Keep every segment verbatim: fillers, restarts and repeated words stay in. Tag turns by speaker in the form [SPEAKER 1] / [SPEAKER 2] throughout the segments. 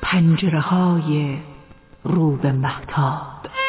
[SPEAKER 1] پنجره‌های رو به مهتاب.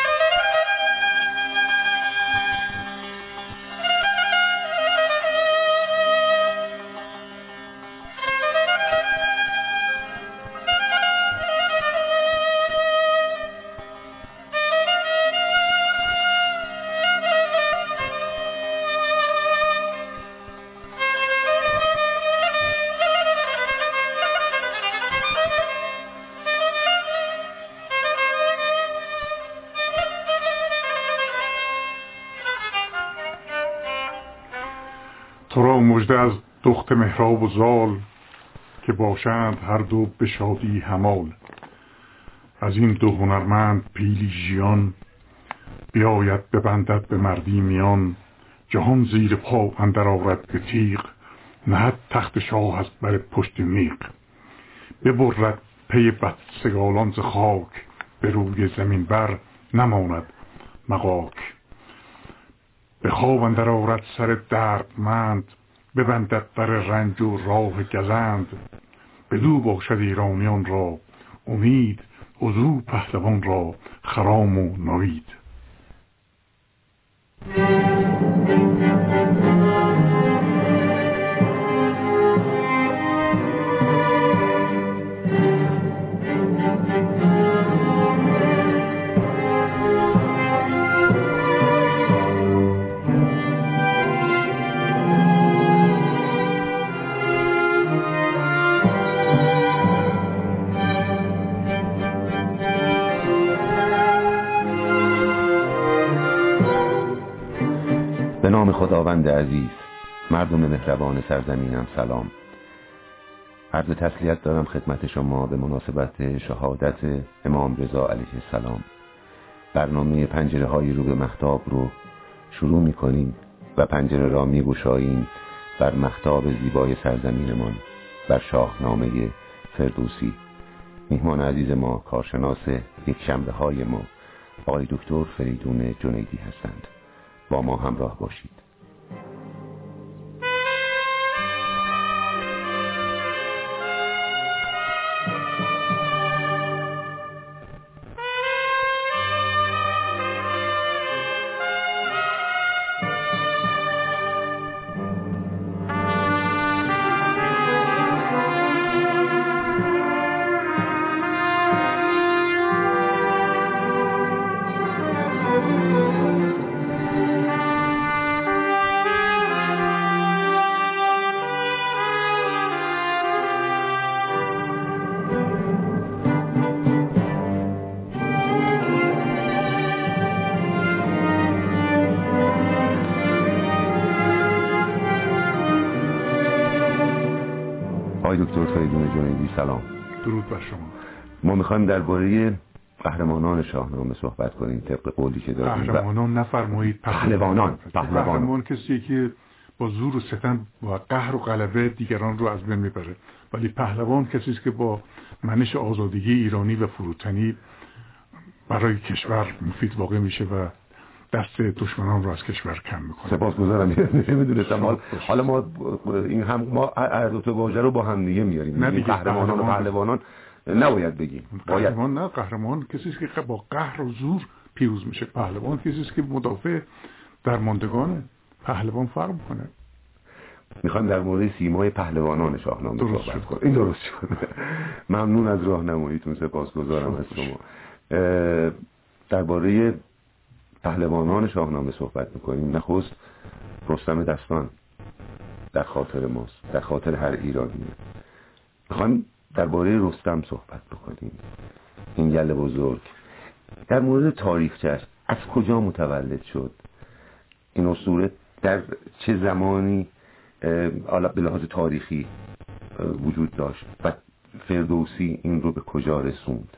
[SPEAKER 2] تو را مژده از دخت مهراب و زال، که باشند هر دو به شادی همال. از این دو هنرمند پیلی ژیان، بیاید ببندد به مردی میان. جهان زیر پا اندر آورد به تیغ، نهد تخت شاه از بر پشت میغ. ببرد پی بدسگالان ز خاک، به روی زمین بر نماند مغاک. به خواب اندر آورد سر دردمند، ببندد بر رنج و راه گزند. بدو باشد ایرانیان را امید، ازو پهلوان را خرام و نوید.
[SPEAKER 3] به نام خداوند عزیز، مردم مهربان سرزمینم سلام. عرض تسلیت دارم خدمت شما به مناسبت شهادت امام رضا علیه السلام. برنامه پنجره های رو به مهتاب رو شروع می کنیم و پنجره را می گشاییم بر مهتاب زیبای سرزمینمان، بر شاهنامه فردوسی. میهمان عزیز ما، کارشناس یک شنبه های ما، آقای دکتر فریدون جنیدی هستند. با ما همراه باشید. آقای دکتر فریدون جنیدی سلام.
[SPEAKER 2] درود بر شما.
[SPEAKER 3] ما میخوایم درباره قهرمانان شاهنامه صحبت کنیم طبق قولی که دادیم.
[SPEAKER 2] قهرمانان نفرمایید،
[SPEAKER 3] پهلوانان.
[SPEAKER 2] پهلوان. پهلوان کسی که با زور و ستم و قهر و غلبه دیگران رو از بین میبره، ولی پهلوان کسی است که با منش آزادگی ایرانی و فروتنی برای کشور مفید واقع میشه و دست دشمنان رو از کشور کم میکنه.
[SPEAKER 3] سپاسگزارم. نمیدونستم. حالا ما این هم ما هر دو تا واژه رو با هم دیگه میاریم.
[SPEAKER 2] نه دیگه،
[SPEAKER 3] قهرمانان و پهلوانان نباید بگیم.
[SPEAKER 2] قهرمان نه، قهرمان کسی است که با قهر و زور پیروز میشه. پهلوان کسی است که مدافع درماندگان. پهلوان فرق میکنه.
[SPEAKER 3] میخوام در مورد سیمای پهلوانان شاهنامه صحبت کنیم. این درست شد. ممنون از راهنماییتون، سپاسگزارم از شما. درباره پهلوانان شاهنامه صحبت میکنیم. نخست رستم دستان در خاطر ماست، در خاطر هر ایرانی. میخوایم درباره رستم صحبت بکنیم. این گله بزرگ در مورد تاریخچه‌اش، از کجا متولد شد این اسطوره، در چه زمانی حالا به لحاظ تاریخی وجود داشت و فردوسی این رو به کجا رسوند.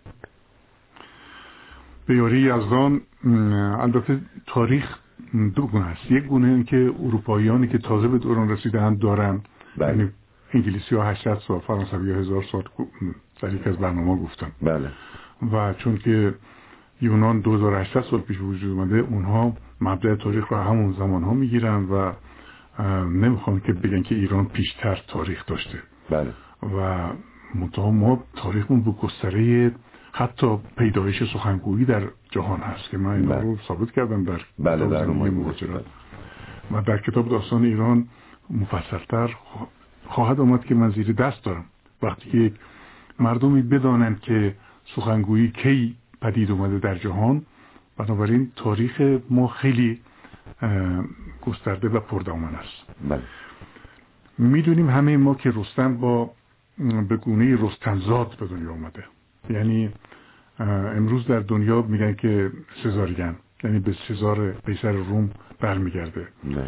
[SPEAKER 2] به یاری یزدان. البته تاریخ دو گونه است. یک گونه این که اروپاییانی که تازه به دوران رسیدند دارن، یعنی انگلیسی ها هشتصد سال، فرانسوی ها هزار سال در یک از برنامه گفتن.
[SPEAKER 3] بله.
[SPEAKER 2] و چون که یونان دو هزار و هشتصد سال پیش وجود اومده، اونها مبدأ تاریخ رو همون زمان ها میگیرن و نمیخوان که بگن که ایران پیشتر تاریخ داشته.
[SPEAKER 3] بله.
[SPEAKER 2] و منتها ما تاریخمون به گستره حتی پیدایش سخنگویی در جهان هست که من این رو ثابت کردم در
[SPEAKER 3] بله در
[SPEAKER 2] مهاجرت و در کتاب داستان ایران مفصل‌تر خواهد آمد که من زیر دست دارم. وقتی که مردمی بدانند که سخنگویی کی پدید اومده در جهان، بنابراین تاریخ ما خیلی گسترده و پردامن است.
[SPEAKER 3] بله.
[SPEAKER 2] میدونیم همه ما که رستم با به گونه رستمزاد به دنیا اومده. یعنی امروز در دنیا میگن که سزارین، یعنی به سزار قیصر روم برمیگرده.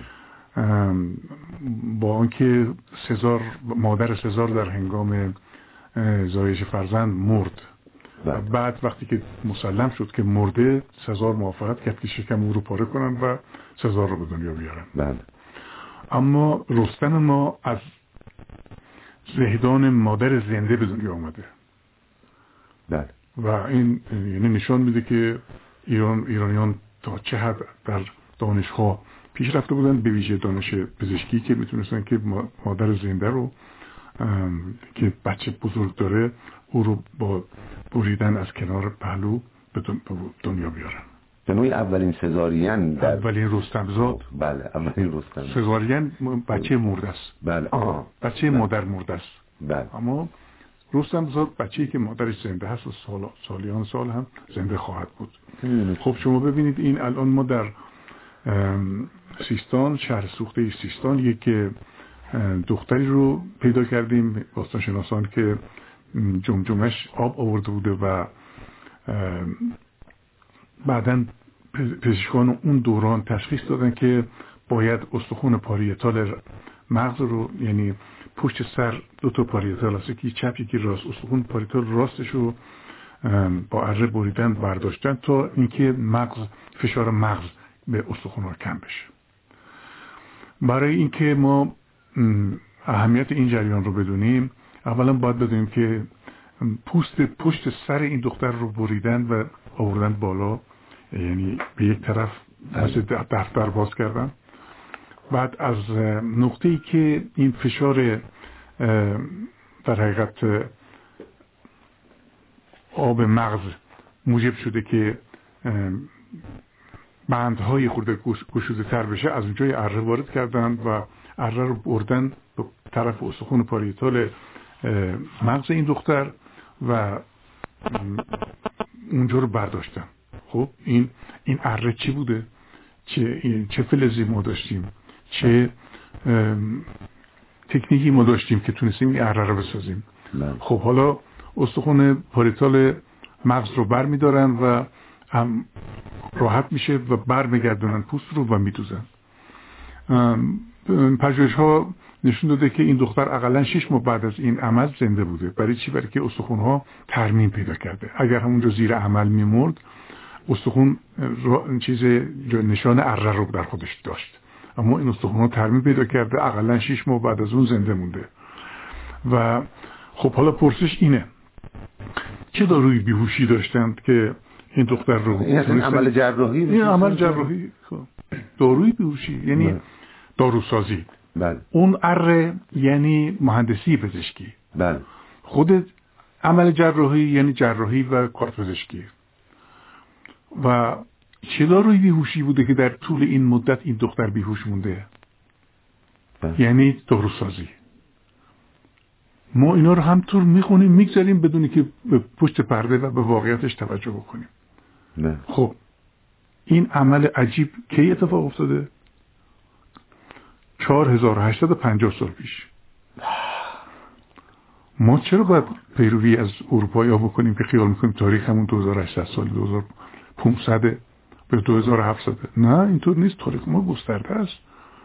[SPEAKER 2] با آنکه سزار مادر سزار در هنگام زایش فرزند مرد و بعد وقتی که مسلم شد که مرده، سزار موافقت کرد که شکم او رو پاره کنن و سزار رو به دنیا بیارن.
[SPEAKER 3] بله.
[SPEAKER 2] اما رستم ما از زهدان مادر زنده به دنیا آمده.
[SPEAKER 3] بله.
[SPEAKER 2] و این یعنی نشان میده که ایران ایرانیان تا چه حد در دانش‌ها پیش رفته بودن، به ویژه دانش پزشکی که میتونستن که مادر زنده رو که بچه بزرگ داره او رو با بریدن از کنار پهلو به دنیا بیارن.
[SPEAKER 3] جنوی اولین سزارین در
[SPEAKER 2] اولین رستمزاد.
[SPEAKER 3] بله اولین رستم.
[SPEAKER 2] سزارین بچه مرده است.
[SPEAKER 3] بله. آه.
[SPEAKER 2] بچه بله. مادر مرده است.
[SPEAKER 3] بله.
[SPEAKER 2] اما رستمزاد بچه‌ای که مادرش زنده هست و سال سالیان سال هم زنده خواهد بود. خب شما ببینید این الان ما در سیستان، شهر سوخته سیستان، یک دختری رو پیدا کردیم باستانشناسان که جمجمش آب آورده بوده و بعداً پزشکان اون دوران تشخیص دادن که باید استخوان پاریتال مغز رو، یعنی پشت سر دو تا پاریتال هست، یکی چپ یکی راست، استخوان پاریتال راستش رو با اره بریدن برداشتن تا اینکه مغز فشار مغز به استخوان کم بشه. برای اینکه ما اهمیت این جریان رو بدونیم، اولا باید بدونیم که پوست پشت سر این دختر رو بریدن و آوردن بالا، یعنی به یک طرف مثل دفتر باز کردن. بعد از نقطه‌ای که این فشار در حقیقت آب مغز موجب شده که بندهای خورده گشوده تر بشه، از اونجای اره وارد کردن و اره رو بردن به طرف استخوان پاریتال مغز این دختر و اونجا رو برداشتن. خب این این اره چی بوده؟ چه چه فلزی ما داشتیم؟ چه تکنیکی ما داشتیم که تونستیم این اره رو بسازیم؟ خب حالا استخوان پاریتال مغز رو بر میدارن و هم راحت میشه و بر میگردونن پوست رو و میدوزن. پژوهش ها نشون داده که این دختر اقلا شش ماه بعد از این عمل زنده بوده. برای چی؟ برای که استخوان ها ترمیم پیدا کرده. اگر همونجا زیر عمل میمرد، استخوان چیز نشان اره رو در خودش داشت، اما این استخوان ها ترمیم پیدا کرده، اقلا شش ماه بعد از اون زنده مونده. و خب حالا پرسش اینه چه داروی بیهوشی داشتند که این دختر رو
[SPEAKER 3] این اصلا عمل جراحی
[SPEAKER 2] این عمل جراحی داروی بیهوشی یعنی بله. داروسازی.
[SPEAKER 3] بله.
[SPEAKER 2] اون اره یعنی مهندسی پزشکی.
[SPEAKER 3] بله.
[SPEAKER 2] خود عمل جراحی یعنی جراحی و کار پزشکی. و چه داروی بیهوشی بوده که در طول این مدت این دختر بیهوش مونده؟ بله. یعنی داروسازی. ما اینا رو همطور میخونیم میگذاریم بدونی که به پشت پرده و به واقعیتش توجه بکنیم.
[SPEAKER 3] نه.
[SPEAKER 2] خب این عمل عجیب کی اتفاق افتاده؟ چهار هزار و هشتصد و پنجاه سال پیش. ما چرا باید پیروی از اروپایی ها بکنیم که خیال میکنیم تاریخ همون دو هزار و هشتصد سال دو هزار و پانصد به دو هزار و هفتصد؟ نه اینطور نیست، تاریخ ما گسترده است.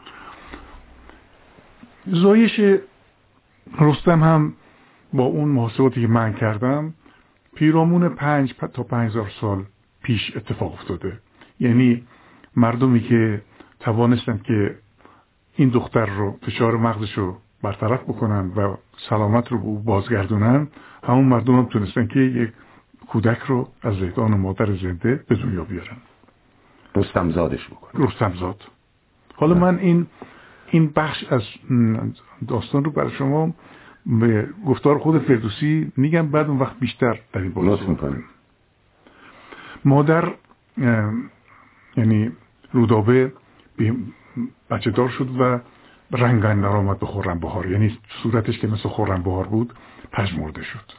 [SPEAKER 2] زایش رستم هم با اون محاسباتی که من کردم پیرامون پنج تا پنج هزار سال پیش اتفاق افتاده. یعنی مردمی که توانستند که این دختر رو فشار مغزش رو برطرف بکنن و سلامت رو به او بازگردونن، همون مردم هم تونستن که یک کودک رو از زیدان مادر زنده به دنیا بیارن،
[SPEAKER 3] رستمزادش بکنن.
[SPEAKER 2] رستمزاد. حالا من این این بخش از داستان رو برای شما به گفتار خود فردوسی میگم، بعد اون وقت بیشتر در این باره صحبت می‌کنیم. مادر یعنی رودابه بچه دار شد و رنگ اندر آمد به خرم‌بهار، یعنی صورتش که مثل خرم‌بهار بود پژمرده شد.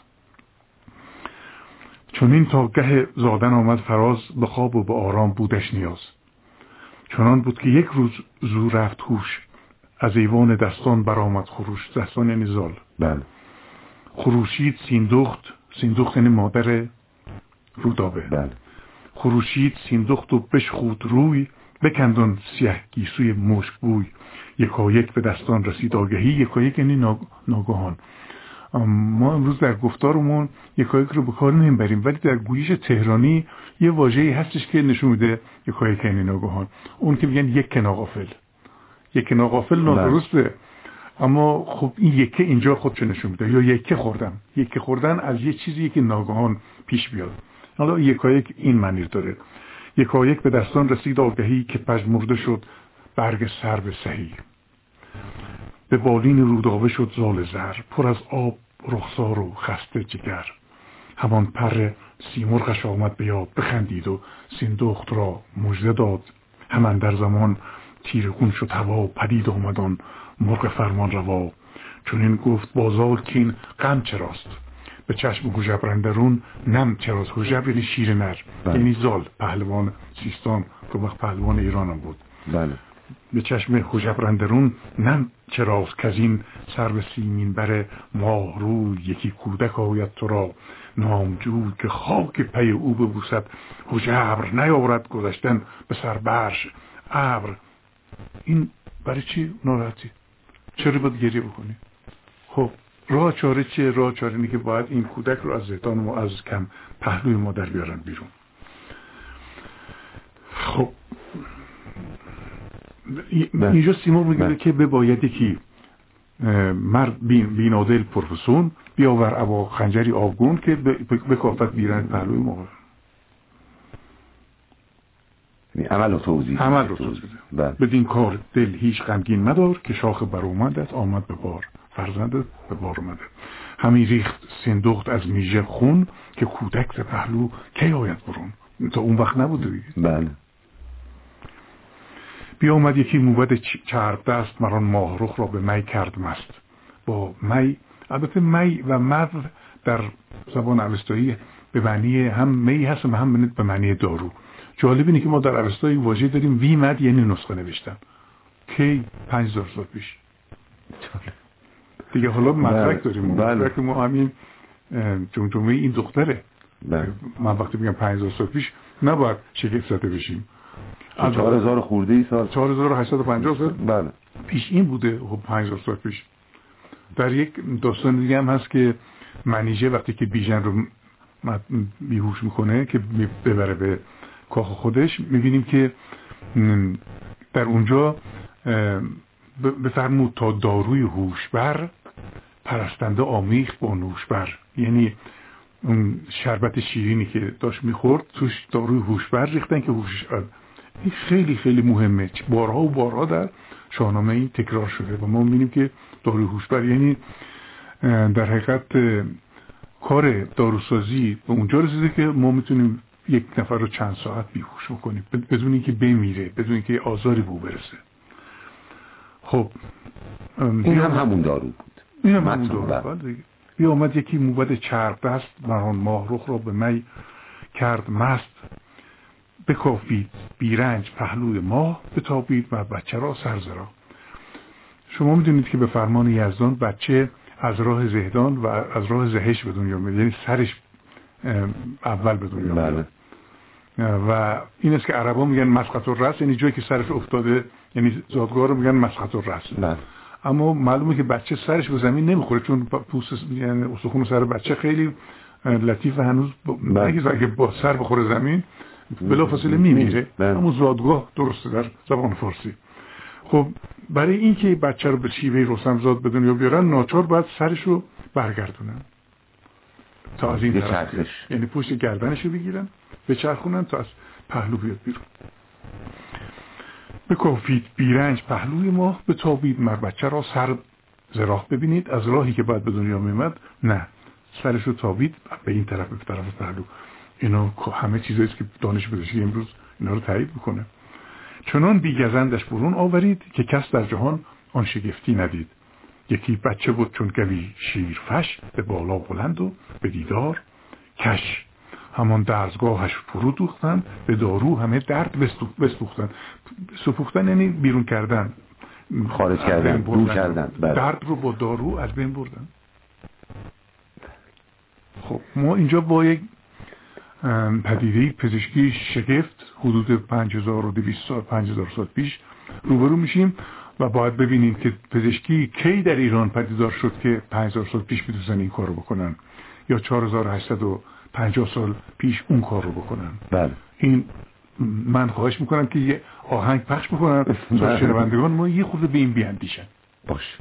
[SPEAKER 2] چون این تا گه زادن آمد فراز، به خواب و به آرام بودش نیاز. چنان بود که یک روز زو رفت هوش، از ایوان دستان برآمد خروش. دستان یعنی زال.
[SPEAKER 3] بله.
[SPEAKER 2] خروشید سیندخت، سیندخت یعنی مادر رودابه.
[SPEAKER 3] بله.
[SPEAKER 2] خروشید سیندخت و بشخود روی، بکندون سیه گیسوی مشک بوی. یکایک به دستان رسید آگهی، یکایک یعنی ناگهان. ما امروز در گفتارمون یکایک رو به کار نمیبریم، ولی در گویش تهرانی یه واژه‌ای هستش که نشون میده یکایک یعنی ناگهان. اون که میگن یک ناغافل. یک ناغافل نادرسته، اما خب این یکه اینجا خودش نشون میده. یا یکه خوردم، یکه خوردن از یه چیزی که ناگهان پیش بیاد. حالا یکایک این معنی داره. یکایک به دستان رسید آگهی، که پژمرده شد برگ سرو سهی. به بالین رودابه شد زال زر، پر از آب رخسار و خسته جگر. همان پر سیمرغش آمد به یاد، بخندید و سیندخت را مژده داد. همان در زمان تیرگون شد هوا، پدید آمدان مرغ فرمان روا. چون این گفت بازار کین غم چراست، به چشم هژبرندرون نم چراست. هژبر یعنی شیر نر، یعنی زال، پهلوان سیستان که وقت پهلوان ایران هم بود.
[SPEAKER 3] بله.
[SPEAKER 2] به چشم هژبرندرون نم چراست، که از این سرو سیمین بر ماه روی. یکی کودک آید تو را نامجوی، که خاک پی او ببوسد هژبر. نیاورد گذشتن به سر برش ابر. این برای چی ناراحتی؟ چرا باید گریه بکنی؟ خب راه چاره چیه؟ راه چاره اینه که باید این کودک رو از زهدان ما از کم پهلوی مادر بیارن بیرون. خب اینجا سیمرغ میگه که بباید یکی مرد بینادل پرفسون بیاور ابا خنجری آبگون، که بکافت بیرن پهلوی ما.
[SPEAKER 3] عمل و توضیح
[SPEAKER 2] عمل رو توضیح بده. بدین کار دل هیچ غمگین مدار، که شاخ بر اومدت آمد به بار. فرزندت به بار اومده. همین ریخت سیندخت از میژه خون، که کودک ز پهلو کی آید برون. تا اون وقت نبوده دیگه.
[SPEAKER 3] بله.
[SPEAKER 2] بیا اومد یکی موبد چرب دست، مران ماه رخ را به می کرد مست. با می، البته می و مد در زبان اوستایی به معنی هم می هست و هم به معنی دارو. جالب اینه که ما در اوستایی واژه داریم وی مد، یعنی نسخه نوشتن. کی؟ پنج هزار سال پیش دیگه. حالا مدرک داریم. مدرک ما همین جمجمه این دختره. بله. من وقتی میگم پنج هزار سال پیش نباید شگفت زده بشیم.
[SPEAKER 3] چهار هزار خورده ای سال،
[SPEAKER 2] چهار هزار و هشتصد و پنجاه سال
[SPEAKER 3] بله
[SPEAKER 2] پیش این بوده. خب پنج هزار سال پیش. در یک داستان دیگه هم هست که منیژه وقتی که بیژن رو بیهوش میکنه که ببره به کاخ خودش، میبینیم که در اونجا بفرمود تا داروی هوشبر، پرستنده آمیخت با نوشبر. یعنی اون شربت شیرینی که داشت میخورد توش داروی هوشبر ریختن که هوشش. این خیلی خیلی مهمه. بارها و بارها در شاهنامه این تکرار شده و ما میبینیم که داروی هوشبر یعنی در حقیقت کار داروسازی به اونجا رسیده که ما میتونیم یک نفر رو چند ساعت بیهوش کنیم بدون اینکه بمیره، بدون اینکه آزاری به او برسه. خب
[SPEAKER 3] این هم همون دارو بود.
[SPEAKER 2] این هم همون دارو بود. بیا آمد یکی موبد چرب دست، مران ماه رخ را به می کرد مست. بکافید بیرنج پهلوی ماه، بتابید و بچه را سرزرا. شما میدونید که به فرمان یزدان بچه از راه زهدان و از راه زهش به دنیا میاد، یعنی سرش اول به دنیا میاد. و این است که عربا میگن مسقط الرأس، یعنی جایی که سرش افتاده، یعنی زادگاه رو میگن مسقط الرأس. اما معلومه که بچه سرش به زمین نمیخوره، چون پوست یعنی استخوان سر بچه خیلی لطیف و هنوز نگه اگه با سر بخوره زمین بلافاصله میمیره. همون زادگاه درسته در زبان فارسی. خب برای اینکه بچه رو به شیوه رستمزاد به دنیا بیارن، ناچار باید سرش رو برگردونن تا از این طرف، یعنی پشت گردنش رو بگیرن بچرخونن تا از پهلو بیاد بیرون. بکافید بیرنج پهلوی ماه، بتابید مر بچه را سر زراح ببینید، از راهی که بعد به دنیا میمد نه، سرش رو تابید به این طرف به طرف پهلو. اینا همه چیزایی است که دانش پزشکی امروز اینا رو تایید میکنه. چنان بیگزندش برون آورید که کس در جهان آن شگفتی ندید. یکی بچه بود چون گوی شیرفش، به بالا بلند و به دیدار کش. همان درزگاهش فرو دوختن، به دارو همه درد بسپوختن. سپوختن یعنی بیرون کردن،
[SPEAKER 3] خارج کردن، دور کردن.
[SPEAKER 2] درد رو با دارو از بین بردن. خب ما اینجا با یک پدیده پزشکی شگفت حدود پنج هزار و دویست سال پنج هزار سال پیش روبرو میشیم و باید ببینیم که پزشکی کی در ایران پدیدار شد که پنج هزار سال پیش میتونن این کار رو بکنن یا چهار هزار و هشتصد و پنجاه سال پیش اون کار رو بکنن.
[SPEAKER 3] بله.
[SPEAKER 2] این من خواهش میکنم که یه آهنگ پخش بکنم تا شنوندگان ما یه خورده به این بیاندیشن.
[SPEAKER 3] باش.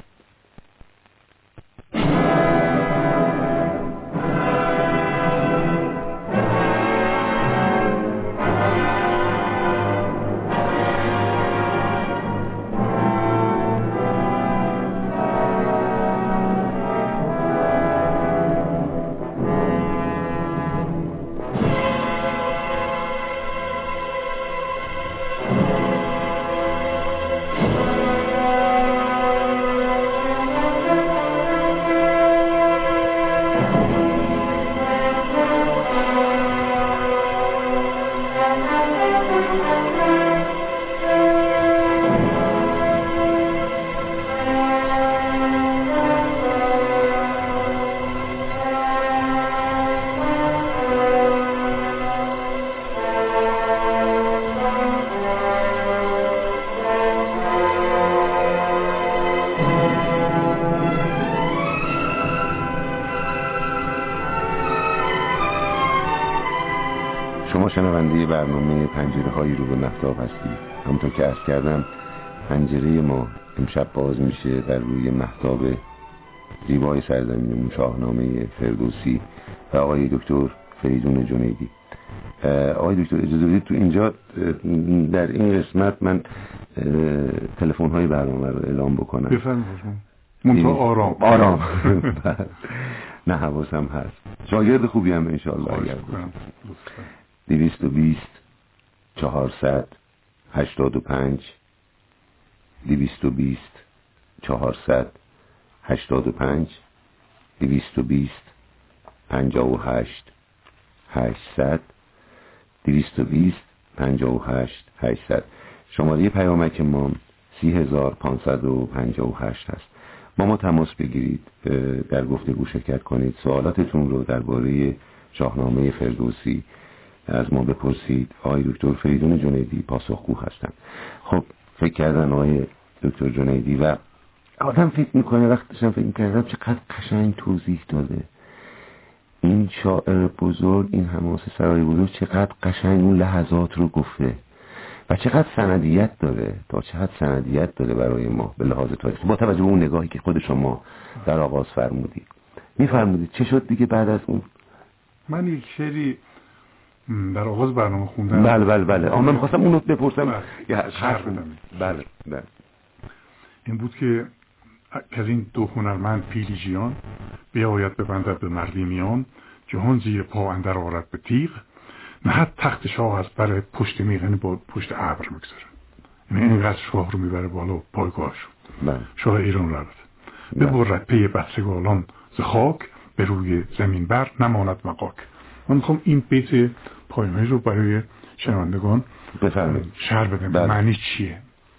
[SPEAKER 3] شما شنونده برنامه پنجره های رو به مهتاب هستید. همونطور که عرض کردم پنجره ما امشب باز میشه در روی مهتاب زیبای سرزمینمون، شاهنامه فردوسی و آقای دکتر فریدون جنیدی. آقای دکتر اجازه بدید تو اینجا در این قسمت من تلفن های برنامه رو اعلام بکنم.
[SPEAKER 2] بفرمایید. منتها آرام
[SPEAKER 3] آرام نه حواسم هست. شاگرد خوبی هم انشاءالله. اگر دویست و بیست چهارصد هشتاد و پنج دویست و بیست چهارصد هشتاد و پنج دویست و بیست پنجاه و هشت هشتصد دویست و بیست پنجاه و هشت هشتصد. شماره پیامک ما سی هزار پانصد و پنجاه و هشت هست. با ما تماس بگیرید، در گفتگو شرکت کنید، سوالاتتون رو درباره شاهنامه فردوسی از ما بپرسید. آقای دکتر فریدون جنیدی پاسخگو هستن. خب فکر کردن آقای دکتر جنیدی و آدم فکر میکنه، وقتشم فکر میکنه چقدر قشنگ توضیح داده این شاعر بزرگ، این حماسه سرای بزرگ، چقدر قشنگ اون لحظات رو گفته و چقدر سندیت داره، تا چقدر سندیت داره برای ما به لحاظ تاریخی، با توجه به اون نگاهی که خود شما در آغاز فرمودید. میفرمودید چه شد دیگه بعد از اون؟
[SPEAKER 2] من یک شعری در آغاز برنامه خوندم.
[SPEAKER 3] بله بله بله آه من می‌خواستم اونو بپرسم.
[SPEAKER 2] حرف بدم.
[SPEAKER 3] بله بله.
[SPEAKER 2] این بود که از این دو هنرمند پیلیجیان بیاید ببندد به مردی میان، جهان زیر پا اندر آورد به تیغ، نهد تخت شاه از بر پشت میغ، یعنی با پشت ابر میگذاره، یعنی اینقدر شاه رو میبره بالا پایگاه شد.
[SPEAKER 3] بله.
[SPEAKER 2] شاه ایران رفت ببرد پی بسگالان ز خاک، به روی زمین بر نماند مقاک. من میخوام این بیت پایانی رو برای شنوندگان
[SPEAKER 3] بفرمایید
[SPEAKER 2] شرح بدم. بله. معنی چیه؟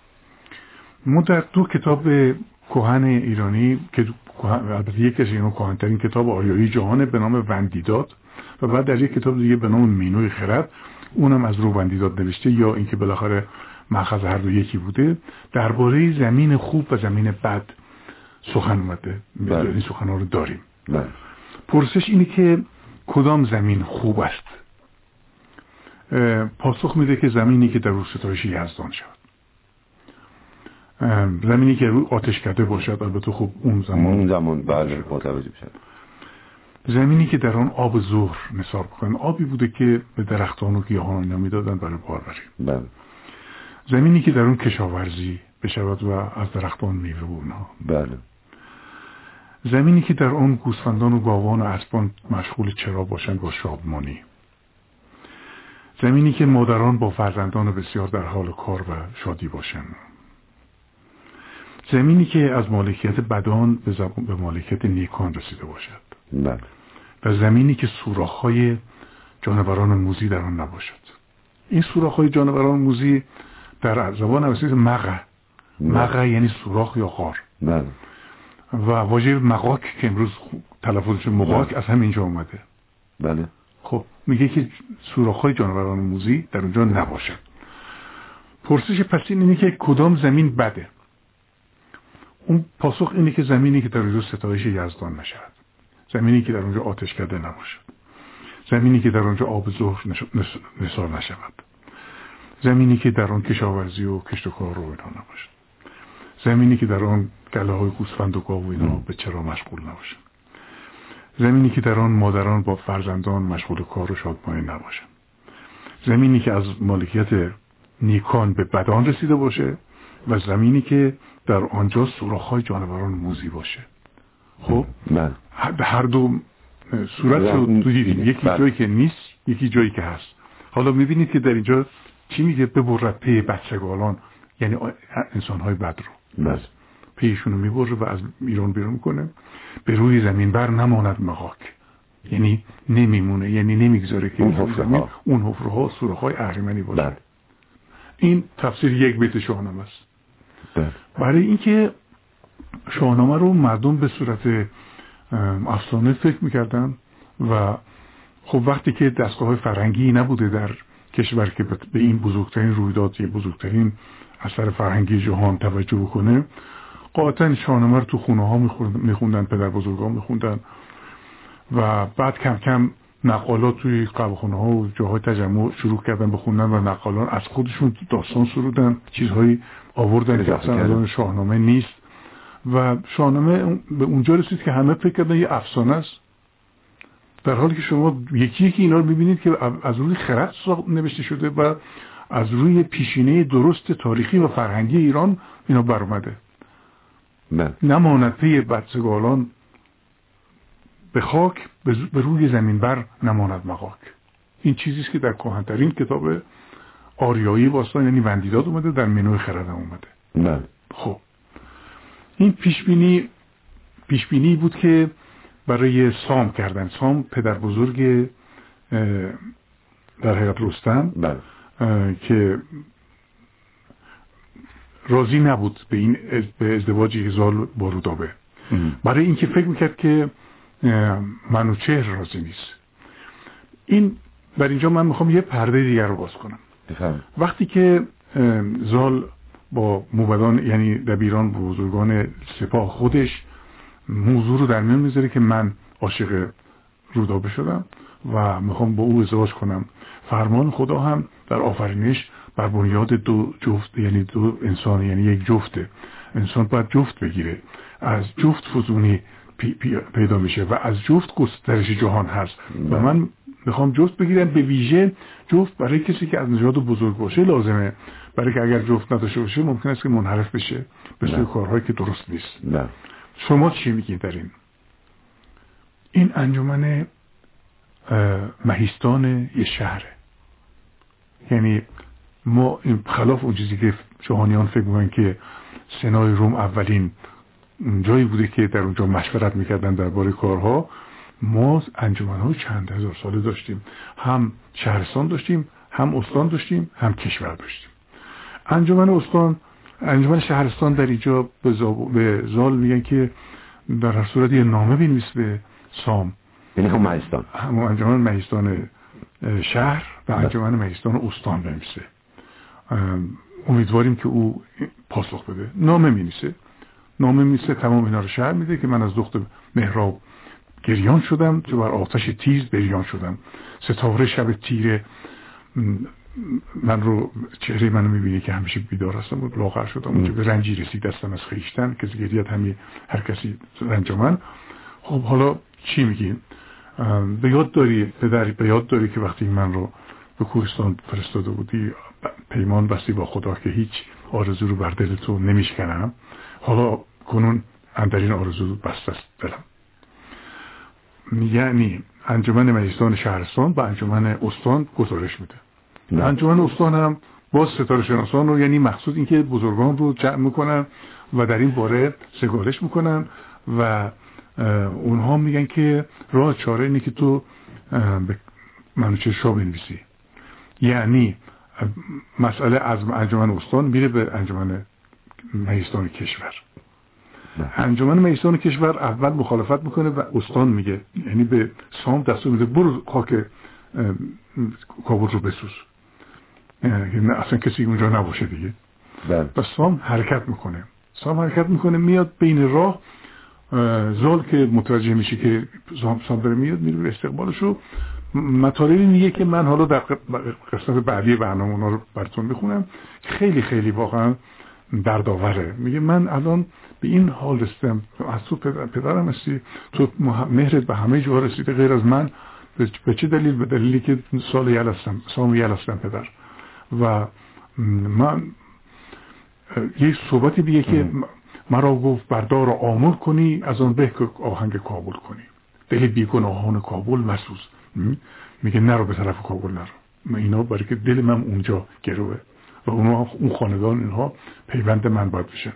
[SPEAKER 2] ما در دو کتاب کهن ایرانی که البته یکی از اینا کهن‌ترین کتاب آریایی جهانه به نام وندیداد و بعد در یک کتاب دیگه به نام مینوی خرد، اونم از رو وندیداد نوشته، یا اینکه بالاخره مأخذ هر دو یکی بوده، درباره زمین خوب و زمین بد سخن اومده. این سخن‌ها رو داریم.
[SPEAKER 3] بله.
[SPEAKER 2] پرسش اینه که کدام زمین خوب است؟ پاسخ میده که زمینی که در رو ستایش یزدان شود، زمینی که رو آتش کده باشد، البته خب اون زمان
[SPEAKER 3] اون زمان بله متوجه بشد،
[SPEAKER 2] زمینی که در آن آب ظهر نثار بکنن، آبی بوده که به درختان و گیاهان اینا میدادن برای باربری.
[SPEAKER 3] بله.
[SPEAKER 2] زمینی که در اون کشاورزی بشود و از درختان میوه و اونها.
[SPEAKER 3] بله.
[SPEAKER 2] زمینی که در آن گوسفندان و گاوان و اسبان مشغول چرا باشند با شادمانی. زمینی که مادران با فرزندان بسیار در حال کار و شادی باشند. زمینی که از مالکیت بدان به, زب... به مالکیت نیکان رسیده باشد.
[SPEAKER 3] بله.
[SPEAKER 2] و زمینی که سوراخ‌های جانوران موذی در آن نباشد. این سوراخ‌های جانوران موذی در زبان عربی مغه. مغه یعنی سوراخ یا غار.
[SPEAKER 3] بله.
[SPEAKER 2] و واژه مغاک که امروز تلفظش مغاک از همینجا اومده.
[SPEAKER 3] بله.
[SPEAKER 2] خب میگه که سوراخ‌های جانوران موذی در اونجا نباشد. پرسش پس اینه که کدام زمین بده؟ اون پاسخ اینه که زمینی که در اونجا ستایش یزدان نشود، زمینی که در اونجا آتشکده نباشد، زمینی که در اونجا آب ظهر نثار نشود، زمینی که در آن کشاورزی و کشت و کار و اینا نباشد، زمینی که در آن گله های گوسفند و گاو و اینا به چرا مشغول نباشد، زمینی که در آن مادران با فرزندان مشغول کار و شادمانی نباشند، زمینی که از مالکیت نیکان به بدان رسیده باشه و زمینی که در آنجا سوراخ‌های جانوران موذی باشه. خب
[SPEAKER 3] بله.
[SPEAKER 2] هر دو صورت رو دیدیم، یکی
[SPEAKER 3] بله.
[SPEAKER 2] جایی که نیست، یکی جایی که هست. حالا میبینید که در اینجا چی میگه؟ ببرد پی بچگالان، یعنی انسان‌های بد رو.
[SPEAKER 3] بله.
[SPEAKER 2] پیشونو میبره و از ایران بیرون میکنه، به روی زمین بر نماند مغاک، یعنی نمیمونه، یعنی نمیگذاره که
[SPEAKER 3] اون حفره ها
[SPEAKER 2] اون حفره ها سوراخ‌های اهریمنی باشه.
[SPEAKER 3] بله.
[SPEAKER 2] این تفسیر یک بیت شاهنامه است.
[SPEAKER 3] بله.
[SPEAKER 2] برای اینکه شاهنامه رو مردم به صورت افسانه فکر میکردن و خب وقتی که دستگاه فرهنگی نبوده در کشور که به این بزرگترین رویداد، یه بزرگترین اثر فرهنگی جهان توجه بکنه، قاطعا شاهنامه رو تو خونه ها میخوندن، پدر بزرگا میخوندن و بعد کم کم نقالات توی قهوه‌خونه ها و جاهای تجمع شروع کردن بخوندن و نقالان از خودشون داستان سرودن، چیزهایی آوردن که اصلا از شاهنامه نیست و شاهنامه به اونجا رسید که همه فکر کردن یه افسانه است، در حالی که شما یکی یکی اینا رو میبینید که از روی خرد نوشته شده و از روی پیشینه درست تاریخی و فرهنگی ایران اینا برآمده. نماند پی بدسگالان به خاک، به روی زمین بر نماند مغاک. این چیزیست که در کهن‌ترین کتاب آریایی باستان یعنی وندیداد اومده، در منوی خرد هم اومده.
[SPEAKER 3] بله.
[SPEAKER 2] خب این پیشبینی پیشبینی بود که برای سام کردن. سام پدر بزرگ در حقیقت رستم،
[SPEAKER 3] بله.
[SPEAKER 2] که راضی نبود به این به ازدواج زال با رودابه، برای اینکه فکر میکرد که منوچهر راضی نیست. این بر اینجا من میخوام یه پرده دیگر رو باز کنم.
[SPEAKER 3] بفهم.
[SPEAKER 2] وقتی که زال با موبدان یعنی دبیران بزرگان سپاه خودش موضوع رو در میان میذاره که من عاشق رودابه شدم و میخوام با او ازدواج کنم، فرمان خدا هم در آفرینش بر بنیاد دو جفت یعنی دو انسان، یعنی یک جفته، انسان باید جفت بگیره، از جفت فزونی پی پی پیدا میشه و از جفت گسترش جهان هست و من میخوام جفت بگیرم، به ویژه جفت برای کسی که از نژاد بزرگ باشه لازمه، برای که اگر جفت نداشته باشه ممکن است که منحرف بشه به سوی کارهایی که درست نیست.
[SPEAKER 3] نه.
[SPEAKER 2] شما چی میگید در این؟ این انجمن مهیستان یه شهره، یعنی ما خلاف اون چیزی که جهانیان فکر میکنن که سنای روم اولین جایی بوده که در اونجا مشورت میکردن درباره کارها، ما انجمن‌های چند هزار ساله داشتیم، هم شهرستان داشتیم، هم استان داشتیم، هم کشور داشتیم. انجمن استان، انجمن شهرستان در اینجا به, به زال میگن که در هر صورت یه نامه بنویس به سام،
[SPEAKER 3] یعنی هم مهیستان،
[SPEAKER 2] هم انجمن مهیستان شهر و انجمن مهیستان استان بنویسه. امیدواریم که او پاسخ بده. نامه مینویسه، نامه مینویسه، تمام اینا رو شرح میده که من از دخت مهراب گریان شدم، که بر آتش تیز بریان شدم، ستاره شب تیره من رو، چهره منو میبینی که همیشه بیدار هستم و لاغر شدم، اونجا به رنجی رسید دستم از خیشتن که گریت همی هر کسی رنجامن. خب حالا چی میگیم؟ به یاد داری پدر، به یاد داری که وقتی من رو به کوهستان فرستاده بودی پیمان بستی با خدا که هیچ آرزو رو بر دل تو نمیشکنم، حالا کنون اندرین آرزو بسته است دلم. یعنی انجمن مجلسان شهرستان به انجمن استان گزارش میده. انجمن استان هم باز ستاره شناسان رو، یعنی مقصود این که بزرگان رو جمع میکنن و در این باره سگالش میکنن و اونها میگن که راه چاره اینه که تو به منوچهر شاه بنویسی. یعنی مسئله از انجمن استان میره به انجمن مجلسان کشور. انجمن مجلسان کشور اول مخالفت میکنه و استان میگه، یعنی به سام دستور میده برو خاک کابل رو بسوز، یعنی اصلا کسی اونجا نباشه دیگه. و سام حرکت میکنه سام حرکت میکنه میاد بین راه، زال که متوجه میشه که سام داره میاد، میره به استقبالشو. مطالبی میگه که من حالا در قسمت بعدی برنامه اونا رو براتون میخونم، خیلی خیلی واقعا دردآوره. میگه من الان به این حال رسیدم، از تو پدرم هستی، تو مهرت به همه جا رسیده غیر از من. به چه دلیل؟ به دلیلی که سال یل هستم، سام یل هستم پدر. و من یک صحبتی بیه که مرا گفت بردار و آمول کنی، از آن به که آهنگ کابل کنی، دل بیگناهان کابل مسوز. میگه نرو به طرف کابل نرو، اینا برای که دل من اونجا گروه و اونها اون خاندان اینها پیوند من باید بشن.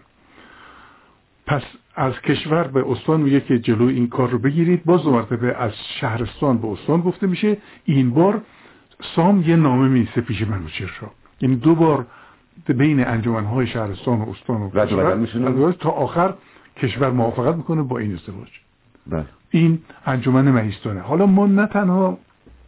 [SPEAKER 2] پس از کشور به استان میگه که جلوی این کار رو بگیرید. باز دو مرتبه از شهرستان به استان گفته میشه. این بار سام یه نامه می‌نویسه پیش منوچهر شاه، یعنی دو بار بین انجمن‌های شهرستان و استان و کشور تا آخر کشور موافقت میکنه با این ازدواج.
[SPEAKER 3] بله.
[SPEAKER 2] این انجمن مجلسانه. حالا ما نه تنها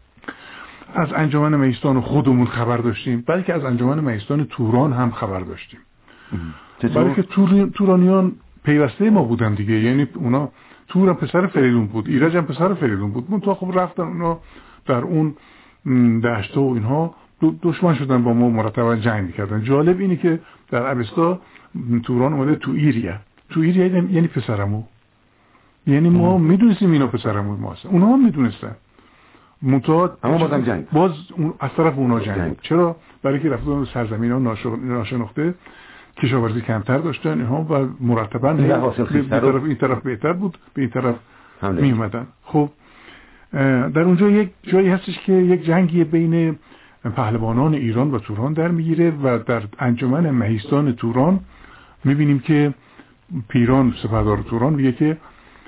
[SPEAKER 2] از انجمن مجلسان خودمون خبر داشتیم، بلکه از انجمن مجلسان توران هم خبر داشتیم. بلکه تور... تورانیان پیوسته ما بودن دیگه، یعنی اونا تور هم پسر فریدون بود، ایرج هم پسر فریدون بود. من تو خب رفتن اونا در اون دشت و اینها دشمن شدن با ما، مرتبا جنگ کردن. جالب اینه که در اوستا توران اومده تو ایریه، تو ایریه یعنی پسرمو، یعنی ما میدونستیم اینا پسرمو ما هستن، اونا هم میدونستن، منتها
[SPEAKER 3] اما بازم جنگ
[SPEAKER 2] باز اون از طرف اونا جنگ, جنگ. چرا؟ برای که رفتن سرزمین ها ناشناخته، کشاورزی کمتر داشتن اینها و مرتبا به طرف این طرف بهتر بود، به این طرف می اومدن. خب در اونجا یک جایی هستش که یک جنگی بین پهلوانان ایران و توران در میگیره و در انجمن مجلسان توران میبینیم که پیران سپهدار توران میگه که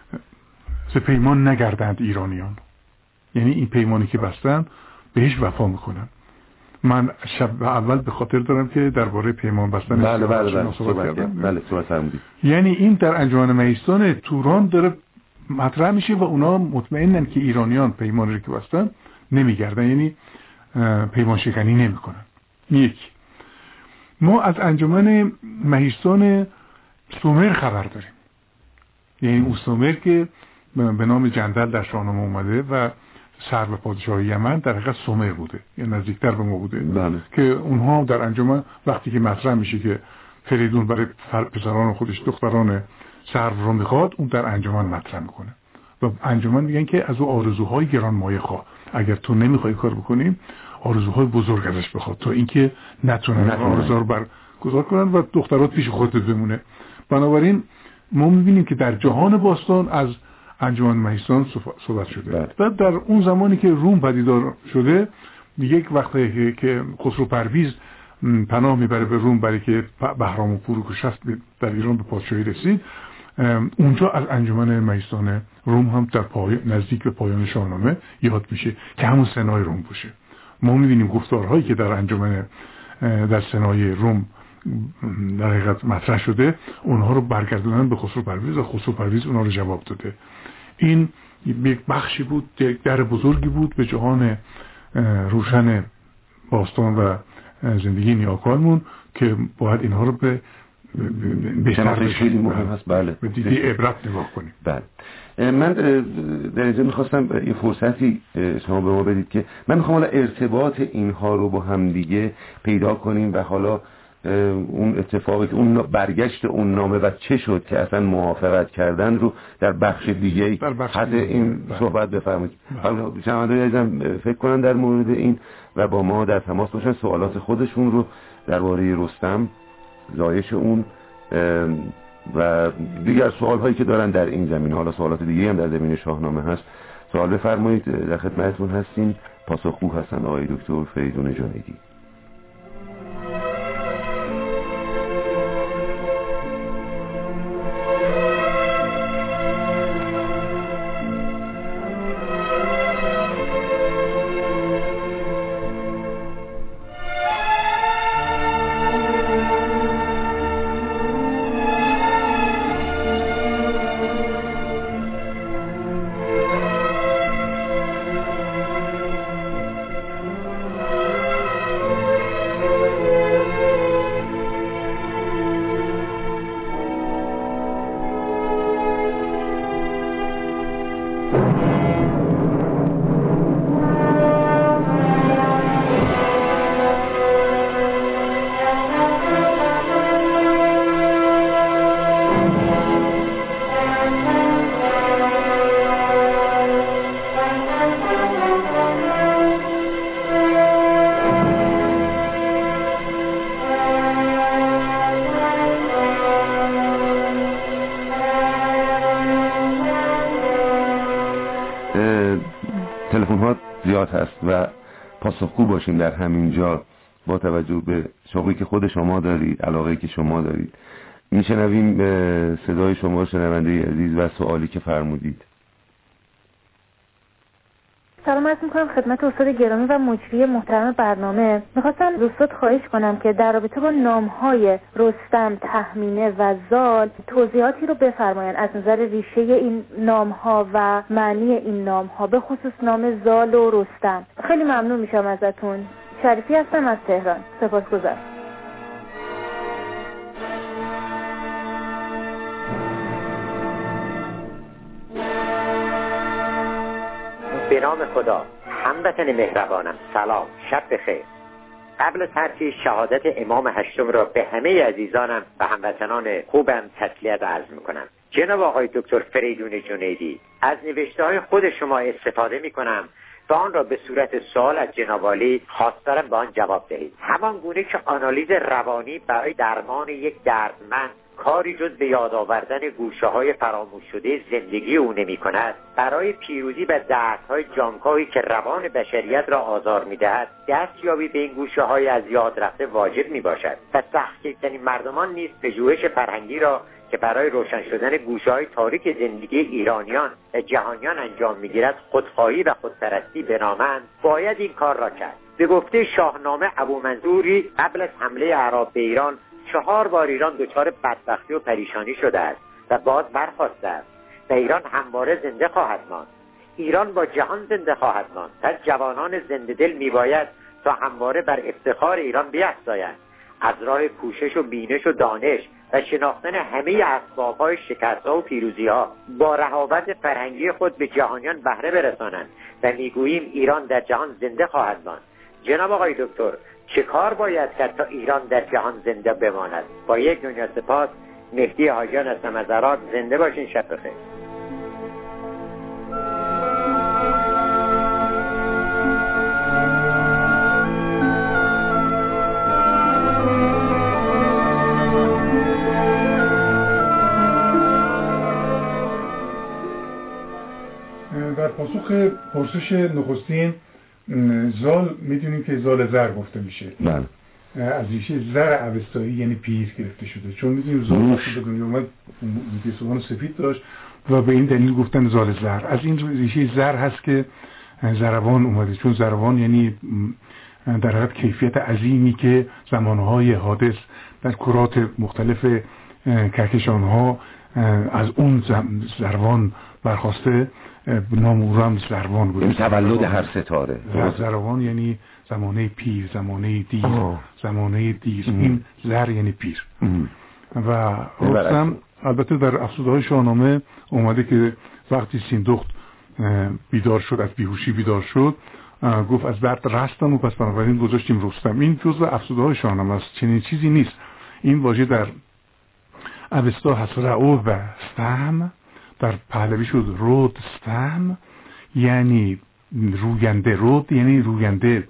[SPEAKER 2] سه پیمان نگردند ایرانیان، یعنی این پیمانی که بستن بهش وفا میکنن. من شب اول به خاطر دارم که درباره پیمان بستن
[SPEAKER 3] بله بله بله صحبت کردم. بله صحبت فرمودید.
[SPEAKER 2] یعنی این در انجمن مجلسان توران داره مطرح میشه و اونا مطمئنن که ایرانیان پیمانی رو که بستن نمیگردن، یعنی پیمان شکنی نمیکنن. یک، ما از انجمن مجلسان سومر خبر داریم، یعنی اون سومر که به نام جندل در شاهنامه اومده و سر به پادشاهی یمن در حقیقت سومر بوده، یعنی نزدیکتر به ما بوده. بله. که اونها در انجمن وقتی که مطرح میشه که فریدون برای پسران خودش دختران سرو رو میخواد، اون در انجمن مطرح میکنه و انجمن میگن که از او آرزوهای گرانمایه خواه، اگر تو نمیخوای کار بکنیم آرزوهای بزرگ ازش بخواد تا اینکه نتونن آرزوها رو برگزار کنن و دخترات پیش خودت بمونه. بنابراین ما میبینیم که در جهان باستان از انجمن مجلسان صحبت شده و در اون زمانی که روم پدیدار شده، یک وقتی که خسرو پرویز پناه میبره به روم برای که بهرام و پوروکوش در ایران به پادشاهی رسید، اونجا از انجمن مجلسان روم هم در پای نزدیک به پایان شاهنامه یاد میشه که همون سنای روم باشه. ما میبینیم گفتارهایی که در انجمن در سنای روم در حقیقت مطرح شده، اونها رو برگردوندن به خسرو پرویز و خسرو پرویز اونها رو جواب داده. این یک بخشی بود، یک در بزرگی بود به جهان روشن باستان و زندگی نیاکانمون که باید اینها رو به
[SPEAKER 3] شناختش خیلی مهم هست. بله،
[SPEAKER 2] به دیدی عبرت نگاه کنیم.
[SPEAKER 3] بله. من در اینجا میخواستم یه فرصتی شما به ما بدید که من میخوام حالا ارتباط اینها رو با هم دیگه پیدا کنیم و حالا اون اتفاقی که اون برگشت اون نامه و چه شد که اصلا موافقت کردن رو در بخش دیگه حتی این صحبت بفرمایید. حالا شنوندگان عزیزم فکر کنن در مورد این و با ما در تماس باشن، سوالات خودشون رو درباره رستم، زایش اون و دیگر سوال هایی که دارن در این زمینه، حالا سوالات دیگه هم در زمینه شاهنامه هست، سوال بفرمایید، در خدمتتون هستیم. پاسخگو هستن آقای دکتر فریدون جنیدی. تلفن ها زیاد هست و پاسخگو باشیم در همین جا با توجه به شوقی که خود شما دارید، علاقه‌ای که شما دارید. میشنویم صدای شما شنونده عزیز و سوالی که فرمودید.
[SPEAKER 4] سلام عرض می‌کنم خدمت استاد گرامی و مجری محترم برنامه. می‌خواستم از استاد خواهش کنم که در رابطه با نام‌های رستم، تهمینه و زال توضیحاتی رو بفرمایند از نظر ریشه این نام‌ها و معنی این نام‌ها، به خصوص نام زال و رستم. خیلی ممنون میشم ازتون. شریفی هستم از تهران. سپاسگزارم.
[SPEAKER 5] به نام خدا، هموطن مهربانم، سلام، شب بخیر. قبل از هر چیز شهادت امام هشتم را به همه عزیزانم و هموطنان خوبم تسلیت عرض میکنم. جناب آقای دکتر فریدون جنیدی، از نوشته های خود شما استفاده میکنم و آن را به صورت سوال از جناب عالی خواست دارم به آن جواب دهید. همان گونه که آنالیز روانی برای درمان یک دردمند کاری جز به یاد آوردن گوشه های فراموش شده زندگی او نمی کند، برای پیروزی به دردهای جانکاهی که روان بشریت را آزار می دهد دستیابی به این گوشه های از یاد رفته واجب می باشد و تحقیق‌ترین مردمان نیز پژوهش فرهنگی را که برای روشن شدن گوشه های تاریک زندگی ایرانیان و جهانیان انجام می گیرد خودخواهی و خودپرستی بنامند، باید این کار را کرد. به گفته شاهنامه ابومنصوری قبل از حمله اعراب به ایران چهار بار ایران دچار بدبختی و پریشانی شده است و باز برخاسته است و ایران همواره زنده خواهد ماند. ایران با جهان زنده خواهد ماند. پس جوانان زنده دل میباید تا همواره بر افتخار ایران بیفزایند، از راه کوشش و بینش و دانش و شناختن همه اسباب‌های شکست‌ها و پیروزی‌ها با رهابت فرهنگی خود به جهانیان بهره برسانند و میگوییم ایران در جهان زنده خواهد ماند. جناب آقای دکتر، چه کار باید کرد تا ایران در جهان زنده بماند؟ با یک دنیا سپاس، مهدی حاجیان هستم از عراق. زنده باشین، شب بخیر.
[SPEAKER 2] در پاسخ پرسش نخستین، زال میدونیم که زال زر گفته میشه.
[SPEAKER 3] بله.
[SPEAKER 2] از ریشه زر اوستایی یعنی پیر گرفته شده، چون میدونیم زال به دنیا اومد گیسوان سفید داشت و به این دلیل گفتن زال زر. از این ریشه زر هست که زروان اومده، چون زروان یعنی در حقیقت کیفیت عظیمی که زمانهای حادث در کرات مختلف کهکشانها از اون زروان برخواسته، نام او را هم زروان بود.
[SPEAKER 3] این تولد هر ستاره.
[SPEAKER 2] زروان یعنی زمانه پیر، زمانه دیر، آه. زمانه دیر. ام. این زر یعنی پیر. ام. و رستم البته در افسوده‌های شاهنامه اومده که وقتی سیندخت بیدار شد، از بیهوشی بیدار شد، گفت از درد رستم و پس بنابراین گذاشتیم رستم. این جزء افسوده‌های شاهنامه است، چنین چیزی نیست. این واژه در اوستا هست رعو و ستم، در پهلوی شد رود ستم، یعنی روینده. رود یعنی روینده،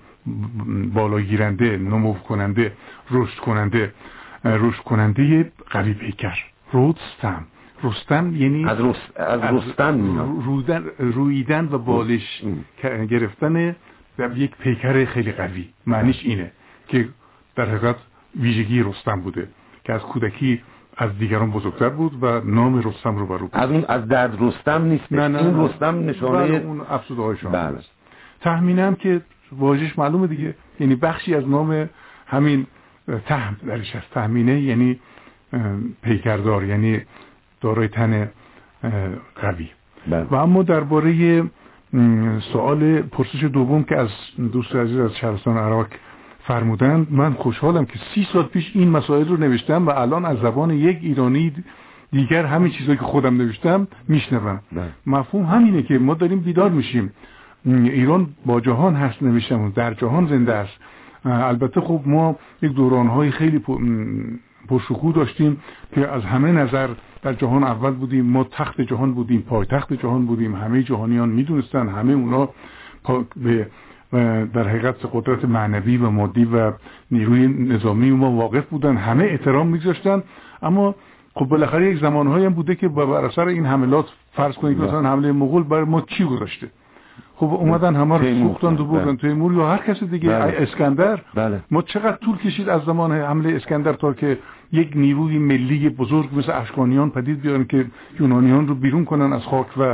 [SPEAKER 2] بالاگیرنده، نمو کننده، رشد کننده، رشد کننده قوی پیکر. رستم. رستم یعنی
[SPEAKER 3] از, رس... از رستم میاد،
[SPEAKER 2] رودن... رویدن و بالش گرفتن در یک پیکر خیلی قوی. معنیش اینه که در حقیقت ویژگی رستم بوده که از کودکی از دیگران بزرگتر بود و نام رستم رو بر او
[SPEAKER 3] از اون از درد رستم نیست.
[SPEAKER 2] نه نه
[SPEAKER 3] این رستم نشانه
[SPEAKER 2] اون افسوده های شما
[SPEAKER 3] بله.
[SPEAKER 2] است. تخمینم که واژه‌اش معلومه دیگه، یعنی بخشی از نام همین تهم درش هست. تهمینه یعنی پیکردار، یعنی دارای تن قوی.
[SPEAKER 3] بله.
[SPEAKER 2] و اما درباره سوال پرسش دوم که از دوست عزیز از شهرستان عراق فرمودند، من خوشحالم که سی سال پیش این مسائل رو نوشتم و الان از زبان یک ایرانی دیگر همین چیزایی که خودم نوشتم میشنوم. مفهوم همینه که ما داریم بیدار میشیم. ایران با جهان هست نوشتم، در جهان زنده است. البته خب ما یک دورانهای خیلی پرشکوه داشتیم که از همه نظر در جهان اول بودیم، ما تخت جهان بودیم، پای تخت جهان بودیم، همه جهانیان میدونستن، همه اونا به در حقیقت قدرت معنوی و مادی و نیروی نظامی ما واقف بودن، همه احترام میگذاشتن. اما خب بالاخره یک زمانهایی هم بوده که بر اثر این حملات فرض کنید که مثلا حمله مغول بر ما چی گذاشته، خب اومدن همه رو سوختن و بردن. تیمور یا هر کسی دیگه، بله. اسکندر
[SPEAKER 3] بله.
[SPEAKER 2] ما چقدر طول کشید از زمان حمله اسکندر تا که یک نیروی ملی بزرگ مثل اشکانیان پدید بیارن که یونانیان رو بیرون کنن از خاک و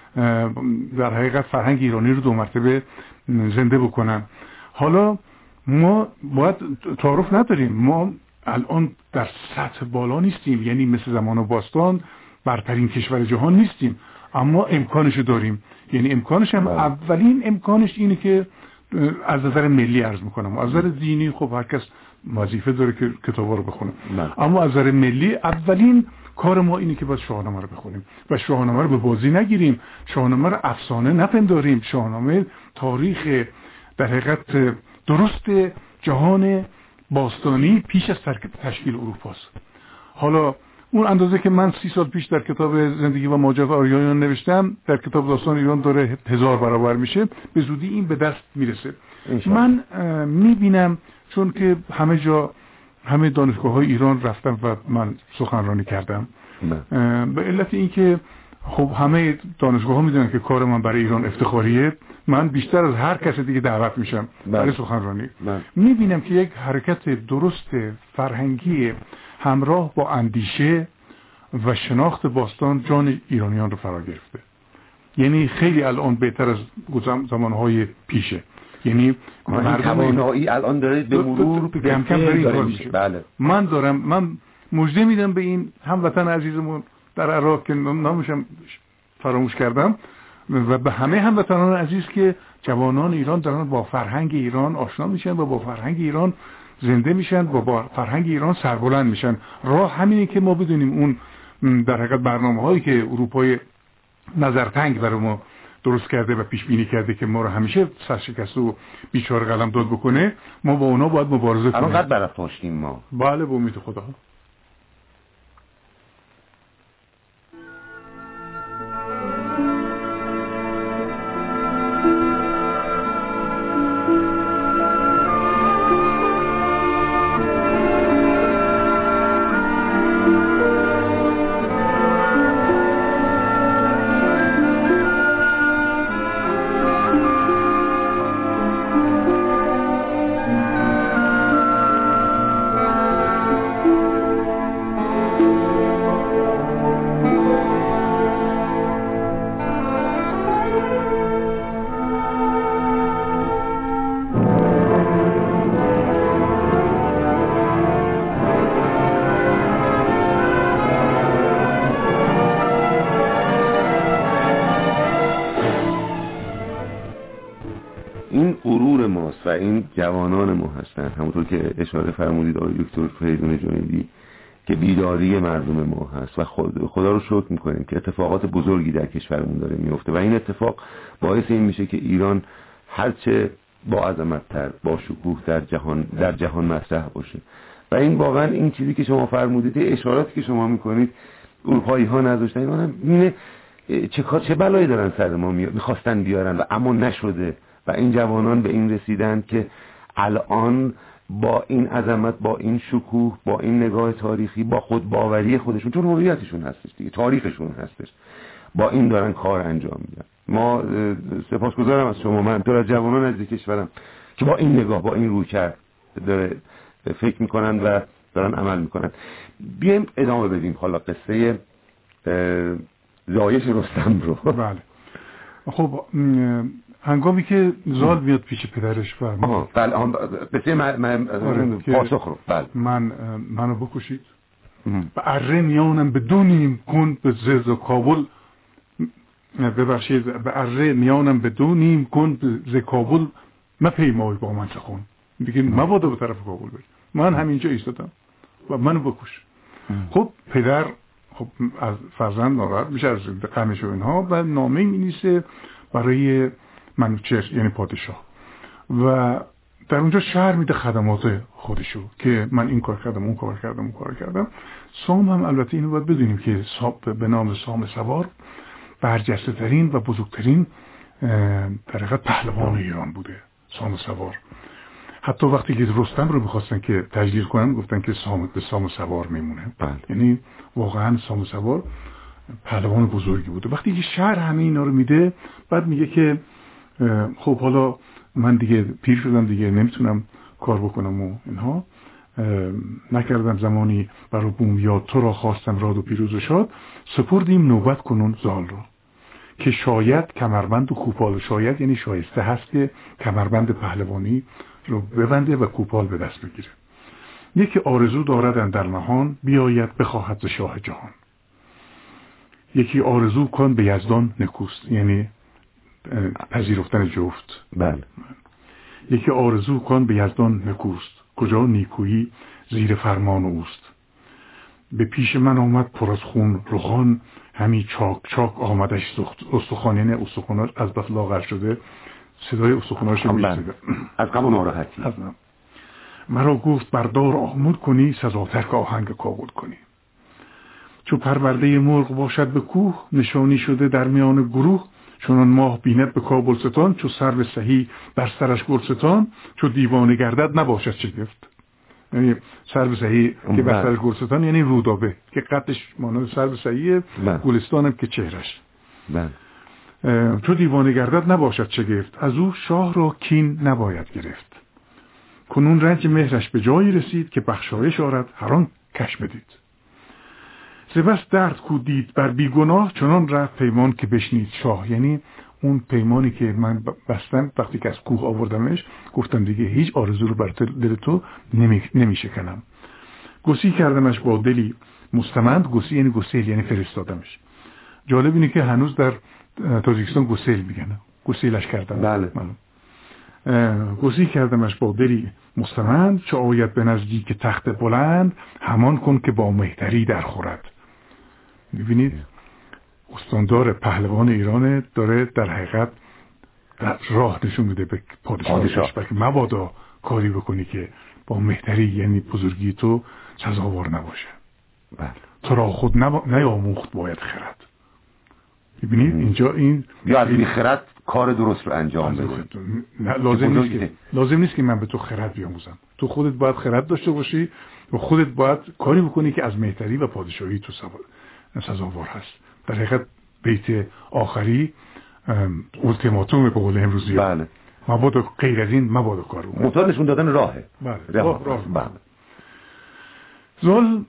[SPEAKER 2] در حقیقت فرهنگ ایرانی رو دو مرتبه زنده بکنن. حالا ما باید تعارف نداریم، ما الان در سطح بالا نیستیم، یعنی مثل زمان باستان برترین کشور جهان نیستیم، اما امکانش داریم. یعنی امکانش هم اولین امکانش اینه که از نظر ملی عرض میکنم، از نظر دینی خب هر کس وظیفه داره که کتابا رو بخونه، اما از نظر ملی اولین کار ما اینه که باید شاهنامه رو بخونیم و شاهنامه رو به بازی نگیریم، شاهنامه رو افسانه نپنداریم. شاهنامه تاریخ در حقیقت درست جهان باستانی پیش از تشکیل اروپاست. حالا اون اندازه که من سی سال پیش در کتاب زندگی و ماجرات آریایان نوشتم، در کتاب داستان ایران داره هزار برابر میشه، به زودی این به دست میرسه. من میبینم چون که همه جا همه دانشگاه های ایران رفتم و من سخنرانی کردم، به علت این که خب همه دانشگاه ها میدونن که کار من برای ایران افتخاریه، من بیشتر از هر کس دیگه دعوت میشم برای سخنرانی. میبینم که یک حرکت درست فرهنگی همراه با اندیشه و شناخت باستان جان ایرانیان رو فرا گرفته. یعنی خیلی الان بهتر از زمانهای پیشه. یعنی
[SPEAKER 3] توانایی الان داره به مرور
[SPEAKER 2] کم کم داره این کار میشه.
[SPEAKER 3] بله.
[SPEAKER 2] من دارم من مژده میدم به این هموطن عزیزمون در عراق که نامشم فراموش کردم و به همه هموطنان عزیز که جوانان ایران دارن با فرهنگ ایران آشنا میشن و با فرهنگ ایران زنده میشن و با فرهنگ ایران سربلند میشن. راه همینه که ما بدونیم اون در حقیقت برنامه هایی که اروپای نظرتنگ برای ما درست کرده و پیش بینی کرده که ما رو همیشه سرشکسته و بیچاره قلم داد بکنه، ما با اونا باید مبارزه کنیم.
[SPEAKER 3] الان قد برافاشتیم ما.
[SPEAKER 2] بله به امید خدا.
[SPEAKER 3] و این جوانان ما هستن، همونطور که اشاره فرمودید آقای دکتر فریدون جنیدی، که بیداری مردم ما هست و خود خدا رو شکر میکنیم که اتفاقات بزرگی در کشورمون داره میفته و این اتفاق باعث این میشه که ایران هرچه با عظمت‌تر، با شکوه در جهان در جهان مطرح باشه. و این واقعا این چیزی که شما فرمودید، اشاراتی که شما میکنید اروپایی ها نذاشتن، اینه چه چه بلایی دارن سر ما میخواستن بیارن و اما نشده و این جوانان به این رسیدن که الان با این عظمت، با این شکوه، با این نگاه تاریخی، با خود باوری خودشون، چون هویتشون هستش دیگه، تاریخشون هستش، با این دارن کار انجام میدن. ما سپاسگزارم از شما، من تو از جوانان از کشورم که با این نگاه، با این رویکرد داره فکر میکنن و دارن عمل میکنن. بیایم ادامه بدیم حالا قصه زایش رستم رو.
[SPEAKER 2] بله. خب هنگامی که زال میاد پیش پدرش و
[SPEAKER 3] آها بله قصه من پاسخ رو بله
[SPEAKER 2] من منو بکشید و اره میانم بدونیم کن به زز و کابل، ببخشید به اره میانم بدونیم کن به کابل مپیمای با من سخن، دیگه مبادا به طرف کابل بری، من همینجا ایستادم و منو بکش. خب پدر خب از فرزند ناراحت میشه از غمش و اینها و نامه می‌نویسه برای منوچهر یعنی پادشاه و در اونجا شرح میده خدمات خودشو که من این کار کردم اون کار کردم اون کار کردم. سام هم البته اینو باید بدونیم که به نام سام سوار برجسته ترین و بزرگترین در حقیقت پهلوان ایران بوده سام سوار. حتی وقتی که رستم رو میخواستن که تجلیل کنن گفتن که سام به سام سوار میمونه. یعنی واقعا سام سوار پهلوان بزرگی بوده. وقتی که شهر همه اینا رو میده بعد میگه که خب حالا من دیگه پیر شدم دیگه نمیتونم کار بکنم و اینها نکردم زمانی برای بوم یاد تو را خواستم راد و پیروز و شاد سپردیم نوبت کنون زال رو که شاید کمربند و کوپال، شاید یعنی شایسته هست که کمربند پهلوانی رو ببنده و کوپال به دست بگیره. یکی آرزو دارد در نهان بیاید بخواهد ز شاه جهان. یکی آرزو کن به یزدان نکوست یعنی پذیرفتن جفت.
[SPEAKER 3] بله.
[SPEAKER 2] یکی آرزو کن به یزدان نکوست کجا نیکویی زیر فرمان اوست. به پیش من آمد پر از خون رخان همی چاک چاک آمدش استخوان، یعنی استخواناش از بس لاغر شده صدای استخواناش میشنوه
[SPEAKER 3] از غم و ناراحتی.
[SPEAKER 2] مرا گفت بردار آمود کنی سزاتر که آهنگ کابل کنی. چو پرورده مرغ باشد به کوه نشانی شده در میان گروه. چونان ماه بیند به کابل ستان چو سرو سهی بر سرش گلستان. چو دیوانه گردد نباشد شگفت، یعنی سرو سهی که بر سرش گلستان یعنی رودابه که قدش مانند سرو سهیه، گلستانم که چهرش. چو دیوانه گردد نباشد شگفت از او شاه را کین نباید گرفت. کنون رنج مهرش به جایی رسید که بخشایش آرد هران کش بدید. سپس درد کودید بر بیگناه چنان رفت پیمان که بشنید شاه، یعنی اون پیمانی که من بستم وقتی که از کوه آوردمش گفتم دیگه هیچ آرزو رو بر دل تو نمی, نمی شکنم. گسی کردمش با دلی مستمند، گسی یعنی گسیل یعنی فرستادمش. جالب اینه که هنوز در تاجیکستان گسیل میگن، گسیلش کردم.
[SPEAKER 3] بله.
[SPEAKER 2] گسی کردمش با دلی مستمند چه آید به نزدیک تخت بلند همان کن که با مهتری در خورد. میبینید استاندار پهلوان ایران داره در حقیقت راه نشون میده به پادشاهش که مبادا کاری بکنی که با مهتری یعنی بزرگی تو سزاوار نباشه.
[SPEAKER 3] بله.
[SPEAKER 2] تو را خود نیاموخت باید خرد. میبینید اینجا این
[SPEAKER 3] یا از بی خرد کار درست رو انجام بده.
[SPEAKER 2] لازم نیست که لازم نیست که من به تو خرد بیاموزم. تو خودت باید خرد داشته باشی و خودت باید کاری بکنی که از مهتری و پادشاهی تو سزاوار هست. در حقیقت بیت آخری اولتیماتوم به قول امروزی.
[SPEAKER 3] بله.
[SPEAKER 2] مبادا غیر از این مبادا کار بکنی.
[SPEAKER 3] مطابق نشون دادن راهه.
[SPEAKER 2] بله. راه راه.
[SPEAKER 3] بله.
[SPEAKER 2] زال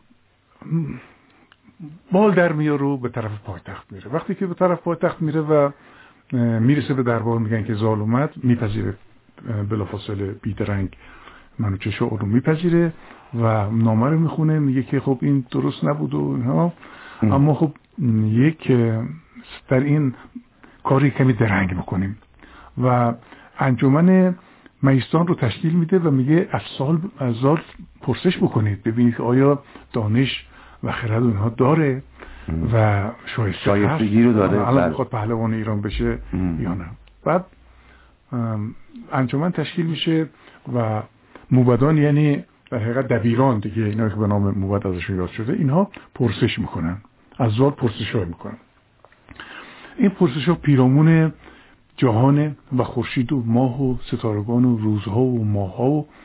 [SPEAKER 2] بال در میاره و به طرف پایتخت میره. وقتی که به طرف پایتخت میره و میرسه به دربار میگن که زال اومد، میپذیره بلافاصله بیدرنگ منوچهر رو میپذیره و نامه رو میخونه، میگه که خب این درست نبود و اینها، اما خب یک در این کاری کمی درنگ بکنیم و انجمن مهیستان رو تشکیل میده و میگه از سال از زال پرسش بکنید ببینید که آیا دانش و خرد اونها داره و
[SPEAKER 3] شایستگی رو داره،
[SPEAKER 2] الان میخواد پهلوان ایران بشه ام. یا نه. بعد انجمن تشکیل میشه و موبدان یعنی در حقیقت دبیران دیگه، اینا که به نام موبد ازشون یاد شده، اینها پرسش میکنن، از زال پرسش های میکنن. این پرسش ها پیرامون جهان و خورشید و ماه و ستارگان و روزها و ماهها و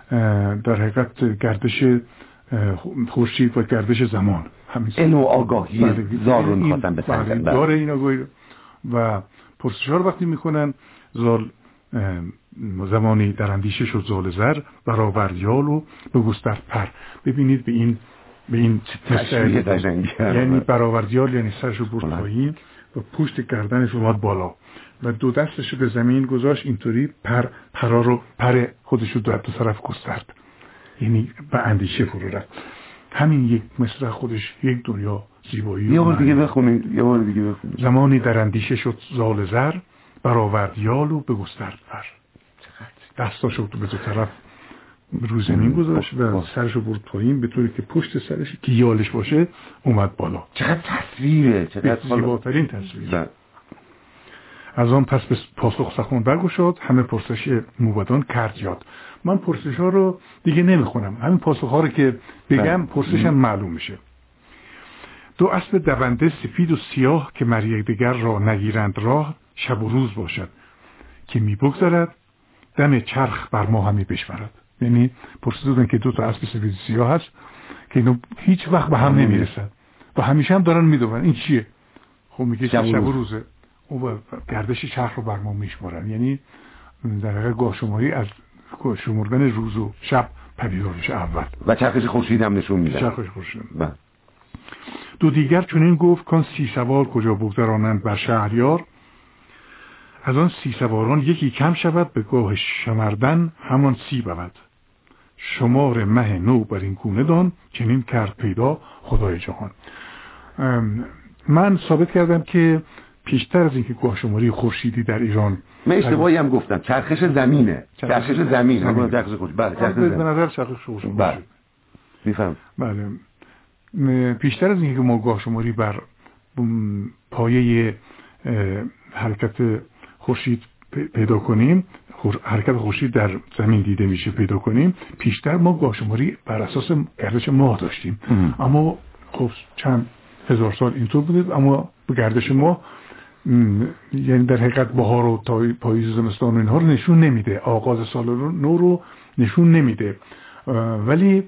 [SPEAKER 2] در حقیقت گردش خورشید و گردش زمان همین
[SPEAKER 3] این نوع آگاهی زال رو می‌خواستن بسنجن.
[SPEAKER 2] داره این آگاهی و پرسش‌ها رو وقتی میکنن زال زمانی در اندیشه شد زال زر برآورد یال و بگسترد پر. ببینید به این به این
[SPEAKER 3] تشبیه قشنگی،
[SPEAKER 2] یعنی برآورد یال یعنی سرشو برد پایین و پشت گردنش اومد بالا و دو دستشو به زمین گذاشت، اینطوری پر پرا رو پر خودش رو دو طرف گسترد، یعنی به اندیشه فرو رفت. همین یک مصرع خودش یک دنیا زیبایی.
[SPEAKER 3] یه بار دیگه بخونید، یه بار دیگه بخونید.
[SPEAKER 2] زمانی در اندیشه شد زال زر برآورد یال و بگسترد پر. دستاشو تو به دو طرف رو زمین گذاشت و سرشو برد پایین به طوری که پشت سرش که یالش باشه اومد بالا.
[SPEAKER 3] چقدر تصویره، چقدر
[SPEAKER 2] زیباترین تصویر. از آن پس به پاسخ سخن برگشاد، همه پرسش موبدان کرد یاد. من پرسش ها رو دیگه نمیخونم، همین پاسخ ها رو که بگم پرسشم معلوم میشه. دو اسب دونده سفید و سیاه که مر یکدیگر را نگیرند راه، شب و روز باشد که می بگذرد دم چرخ بر ما همی بشورد. یعنی پرسیدن که دو تا اسب سفید و سیاه هست که اینو هیچ وقت به هم نمیرسن و همیشه هم دارن میدونن این چیه. خب میگه شب و روزه و گردش چرخ رو بر ما میشمارن، یعنی در واقع گاه شماری از شمردن روز و شب پدیدار میشه اول
[SPEAKER 3] و چرخش خورشید هم نشون میده.
[SPEAKER 2] چرخش خورشید. دو دیگر چنین گفت کان سی سوار کجا بگذرانند بر شهریار، از آن سی سواران یکی کم شود به گاه شمردن همان سی بود. شمار مه نو بر این گونه دان چنین کرد پیدا خدای جهان. من ثابت کردم که پیشتر از اینکه گاه شماری خورشیدی در ایران،
[SPEAKER 3] من اشتباهی هم گفتم چرخش زمینه، چرخش زمین، همون چرخش خورشید. بله چرخش زمین.
[SPEAKER 2] به نظر چرخش خورشید.
[SPEAKER 3] بله میفهم.
[SPEAKER 2] بله پیشتر از اینکه ما گاه شماری بر پایه حرکت خورشید پیدا کنیم، حرکت خورشید در زمین دیده میشه پیدا کنیم، پیشتر ما گاه شماری بر اساس گردش ماه داشتیم. ام. اما خب چند هزار سال اینطور بودید، اما به گردش ماه یعنی در حقیقت بهار و پاییز و زمستان و اینها رو نشون نمیده، آغاز سال نو رو نشون نمیده. ولی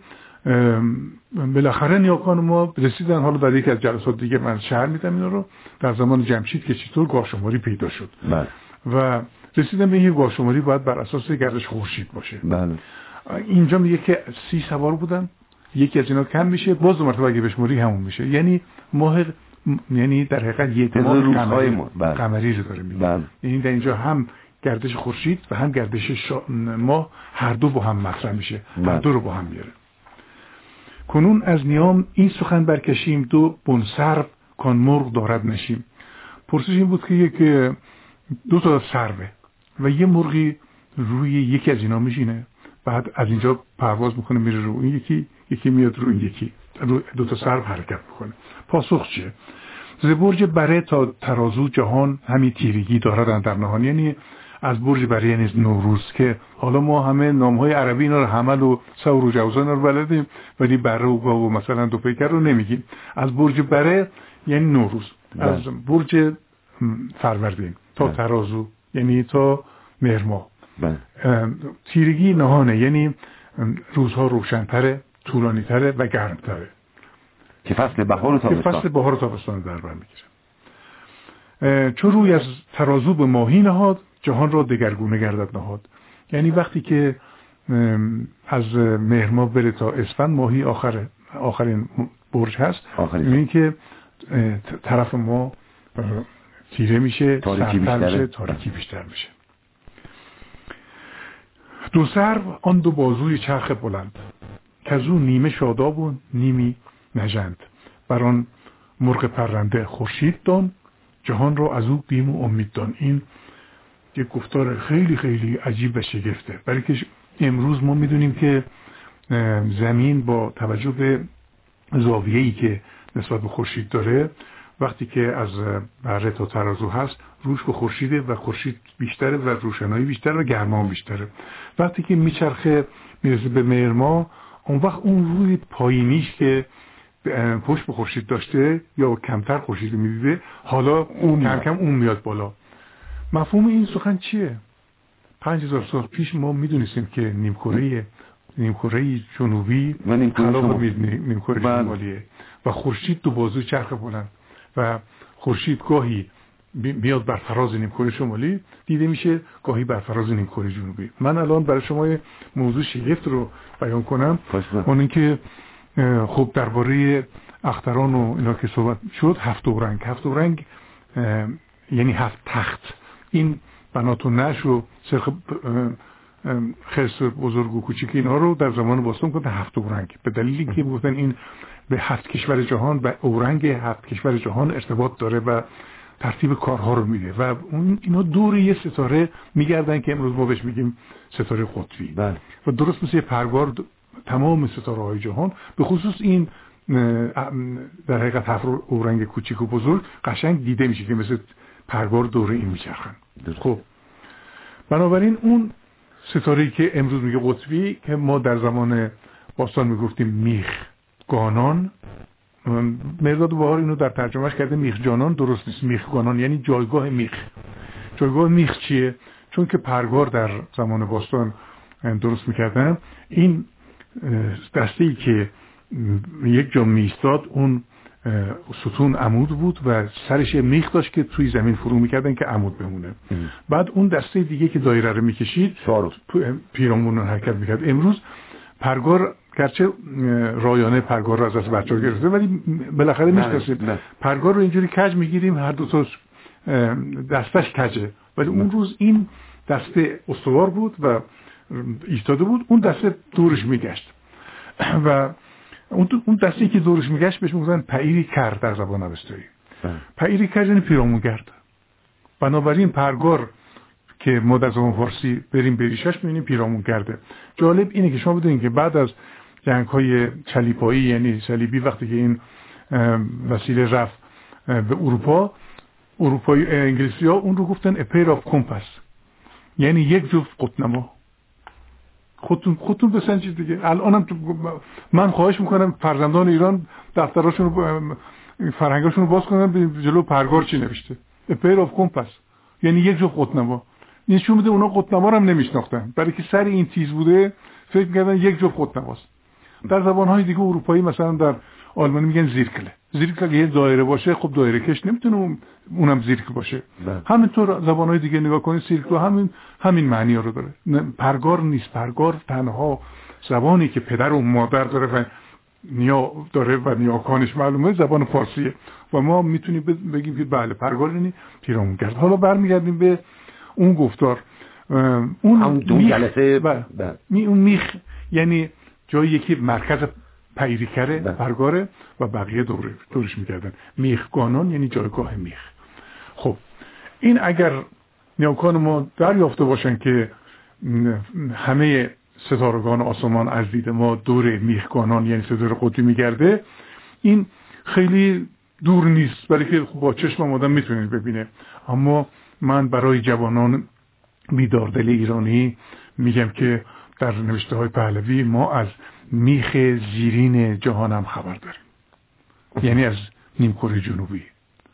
[SPEAKER 2] بالاخره نیاکان ما رسیدن، حالا در یکی از جلسات دیگه من شرح میدم اینا رو، در زمان جمشید که چطور گاه شماری پیدا شد.
[SPEAKER 3] بله.
[SPEAKER 2] و رسیدن به این گاه شماری باید بر اساس گردش خورشید باشه.
[SPEAKER 3] بله.
[SPEAKER 2] اینجا میگه که سی سوار بودن، یکی از اینا کم میشه، باز دو مرتبه اگه بشماری همون میشه، یعنی ماه یعنی در حقیقت یک ماه قمری قمری رو داره میگه. یعنی در اینجا هم گردش خورشید و هم گردش شا... ماه هر دو با هم مطرح میشه. بله. هر دو رو با هم میاره. کنون از نیام این سخن برکشیم دو بنسرب کان مرغ دارد نشیم. پرسش این بود که یک دو تا سربه و یه مرغی روی یکی از اینا میشینه، بعد از اینجا پرواز میکنه میره رو این یکی، یکی میاد رو این یکی، دو تا سرب حرکت میکنه. پاسخ چیه؟ ز برج بره تا ترازو جهان همی تیرگی دارد در نهان. یعنی از برج بره یعنی نوروز که حالا ما همه نامهای عربی اینا رو حمل و ثور و جوزان رو بلدیم، ولی بره و گاو و مثلا دو پیکر رو نمیگیم. از برج بره یعنی نوروز، از برج فروردین تا ترازو یعنی تا مهر ماه. تیرگی نهانه یعنی روزها روشن‌تره، طولانی‌تره و گرم‌تره
[SPEAKER 3] که فصل بهار و تابستان،
[SPEAKER 2] که فصل بهار و تابستان در بر میگیره. چون روی از ترازو به ماهی نهاد جهان را دگرگونه گردد نهاد. یعنی وقتی که از مهر ماه بره تا اسفند ماهی آخر آخرین برج هست، می‌بینید که طرف ما تیره میشه،
[SPEAKER 3] تاریکی بیشتره،
[SPEAKER 2] تاریکی بیشتر میشه. دو سرو آن دو بازوی چرخ بلند که از اون نیمه شاداب و نیمی نژند، بر آن مرغ پرنده خورشید دان جهان را از او بیم و امید دان. این یک گفتار خیلی خیلی عجیب و شگفته، برای که امروز ما میدونیم که زمین با توجه به زاویه‌ای که نسبت به خورشید داره، وقتی که از بره تا ترازو هست روش به خورشیده و خورشید بیشتره و روشنایی بیشتره و گرما بیشتره. وقتی که میچرخه میرسه به مهر ماه، اون وقت اون روی پایینیش که پشت به خورشید داشته یا کمتر خورشید میدیده، حالا اون کم کم اون میاد بالا. مفهوم این سخن چیه؟ پنج هزار سال پیش ما میدونستیم که نیمکره نیمکره جنوبی خلاف نیمکره شمالیه و خورشید دو بازوی چرخ بلند و خورشید گاهی میاد بر فراز نیمکره شمالی دیده میشه، گاهی بر فراز نیمکره جنوبی. من الان برای شما یه موضوع شگفت رو بیان کنم، اون اینکه خب درباره اختران و اینا که صحبت شد، هفت اورنگ هفت اورنگ یعنی هفت تخت. این بنات و نش و سرخ خرس بزرگ و کوچیک اینها رو در زمان باستان گفتن هفت اورنگ، به دلیلی که گفتن این به هفت کشور جهان و اورنگ هفت کشور جهان ارتباط داره و ترتیب کارها رو میده و اون اینا دور یه ستاره میگردن که امروز ما بهش میگیم ستاره قطبی. بله. و درست مثل پرگار تمام ستاره های جهان، به خصوص این در حقیقت هفت اورنگ کوچیک و بزرگ قشنگ دیده میشه که مثل پرگار دوره این میچرخن. خب بنابراین اون ستاره‌ای که امروز میگه قطبی که ما در زمان باستان میگفتیم میخ گانان، مرداد بهار اینو در ترجمهش کرده میخ جانان، درست نیست. میخ گانان یعنی جایگاه میخ. جایگاه میخ چیه؟ چون که پرگار در زمان باستان درست میکردن، این دسته‌ای که یک جا میستاد اون ستون عمود بود و سرش میخ داشت که توی زمین فرو میکردن که عمود بمونه. ام. بعد اون دسته دیگه که دایره رو میکشید پیرامون رو حرکت میکرد. امروز پرگار گرچه رایانه پرگار رو از از بچه ها گرفته ولی بالاخره میشناسیم پرگار رو اینجوری کج میگیریم، هر دو تا دستش کجه، ولی اون روز این دسته استوار بود و ایستاده بود، اون دسته دورش میگشت و اون دستی که دورش میگشت بهش میگفتن پعیری کر در زبان اوستایی. پعیری کر یعنی پیرامونگرد. بنابراین پرگار که ما در زبان فارسی بریم بریشش میبینیم پیرامونگرده. جالب اینه که شما بدونید که بعد از جنگ‌های چلیپایی یعنی صلیبی وقتی که این وسیله رفت به اروپا، اروپایی انگلیسی‌ها اون رو گفتن a pair of compass، یعنی یک جفت قطب‌نما. خودتون خودتون بسنجید دیگه. الانم من خواهش میکنم فرزندان ایران دفتراشون رو فرهنگاشون رو باز کنن جلو پرگار چی نوشته، a pair of compass یعنی یک جفت قطب‌نما. نشون میده اونا قطب‌نما رو هم نمیشناختن، برای که سر این تیز بوده فکر می‌کردن یک جفت قطب‌نماست. در زبان‌های دیگه اروپایی مثلا در آلمانی میگن زیرکله. زیرکل یه دایره باشه، خب دایره کش نمیتونه اونم زیرکل باشه. همینطور زبان‌های دیگه نگاه کنید سیرکل همین همین معنی رو داره. پرگار نیست، پرگار تنها زبانی که پدر و مادر داره و نیا داره و نیاکانش معلومه زبان فارسیه و ما میتونیم بگیم که بله پرگار یعنی پیرامونگرد. حالا برمیگردیم به اون گفتار، اون
[SPEAKER 3] همون دو جلسه
[SPEAKER 2] می اون میخ یعنی جایی که مرکز پیریکره پرگاره و بقیه دوره دورش میکردن. میخگانان یعنی جایگاه میخ. خب این اگر نیاکان ما دریافته باشن که همه ستارگان آسمان از دید ما دور میخگانان یعنی ستاره قطبی میگرده، این خیلی دور نیست، برای که با چشم آدم میتونید ببینه. اما من برای جوانان بیداردل ایرانی میگم که در نوشته های پهلوی ما از میخ زیرین جهان هم خبر داریم، یعنی از نیمکره جنوبی.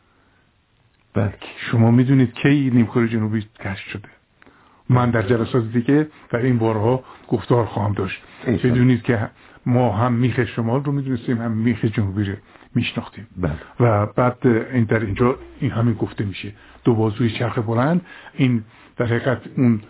[SPEAKER 2] بله شما میدونید کی نیمکره جنوبی کشف شده؟ من در جلسات دیگه در این بارها گفتار خواهم داشت. بدونید که ما هم میخ شمال رو میدونستیم هم میخ جنوبی رو میشناختیم. بله. و بعد این در اینجا این همین گفته میشه دو بازوی چرخ بلند. این در حقیقت اون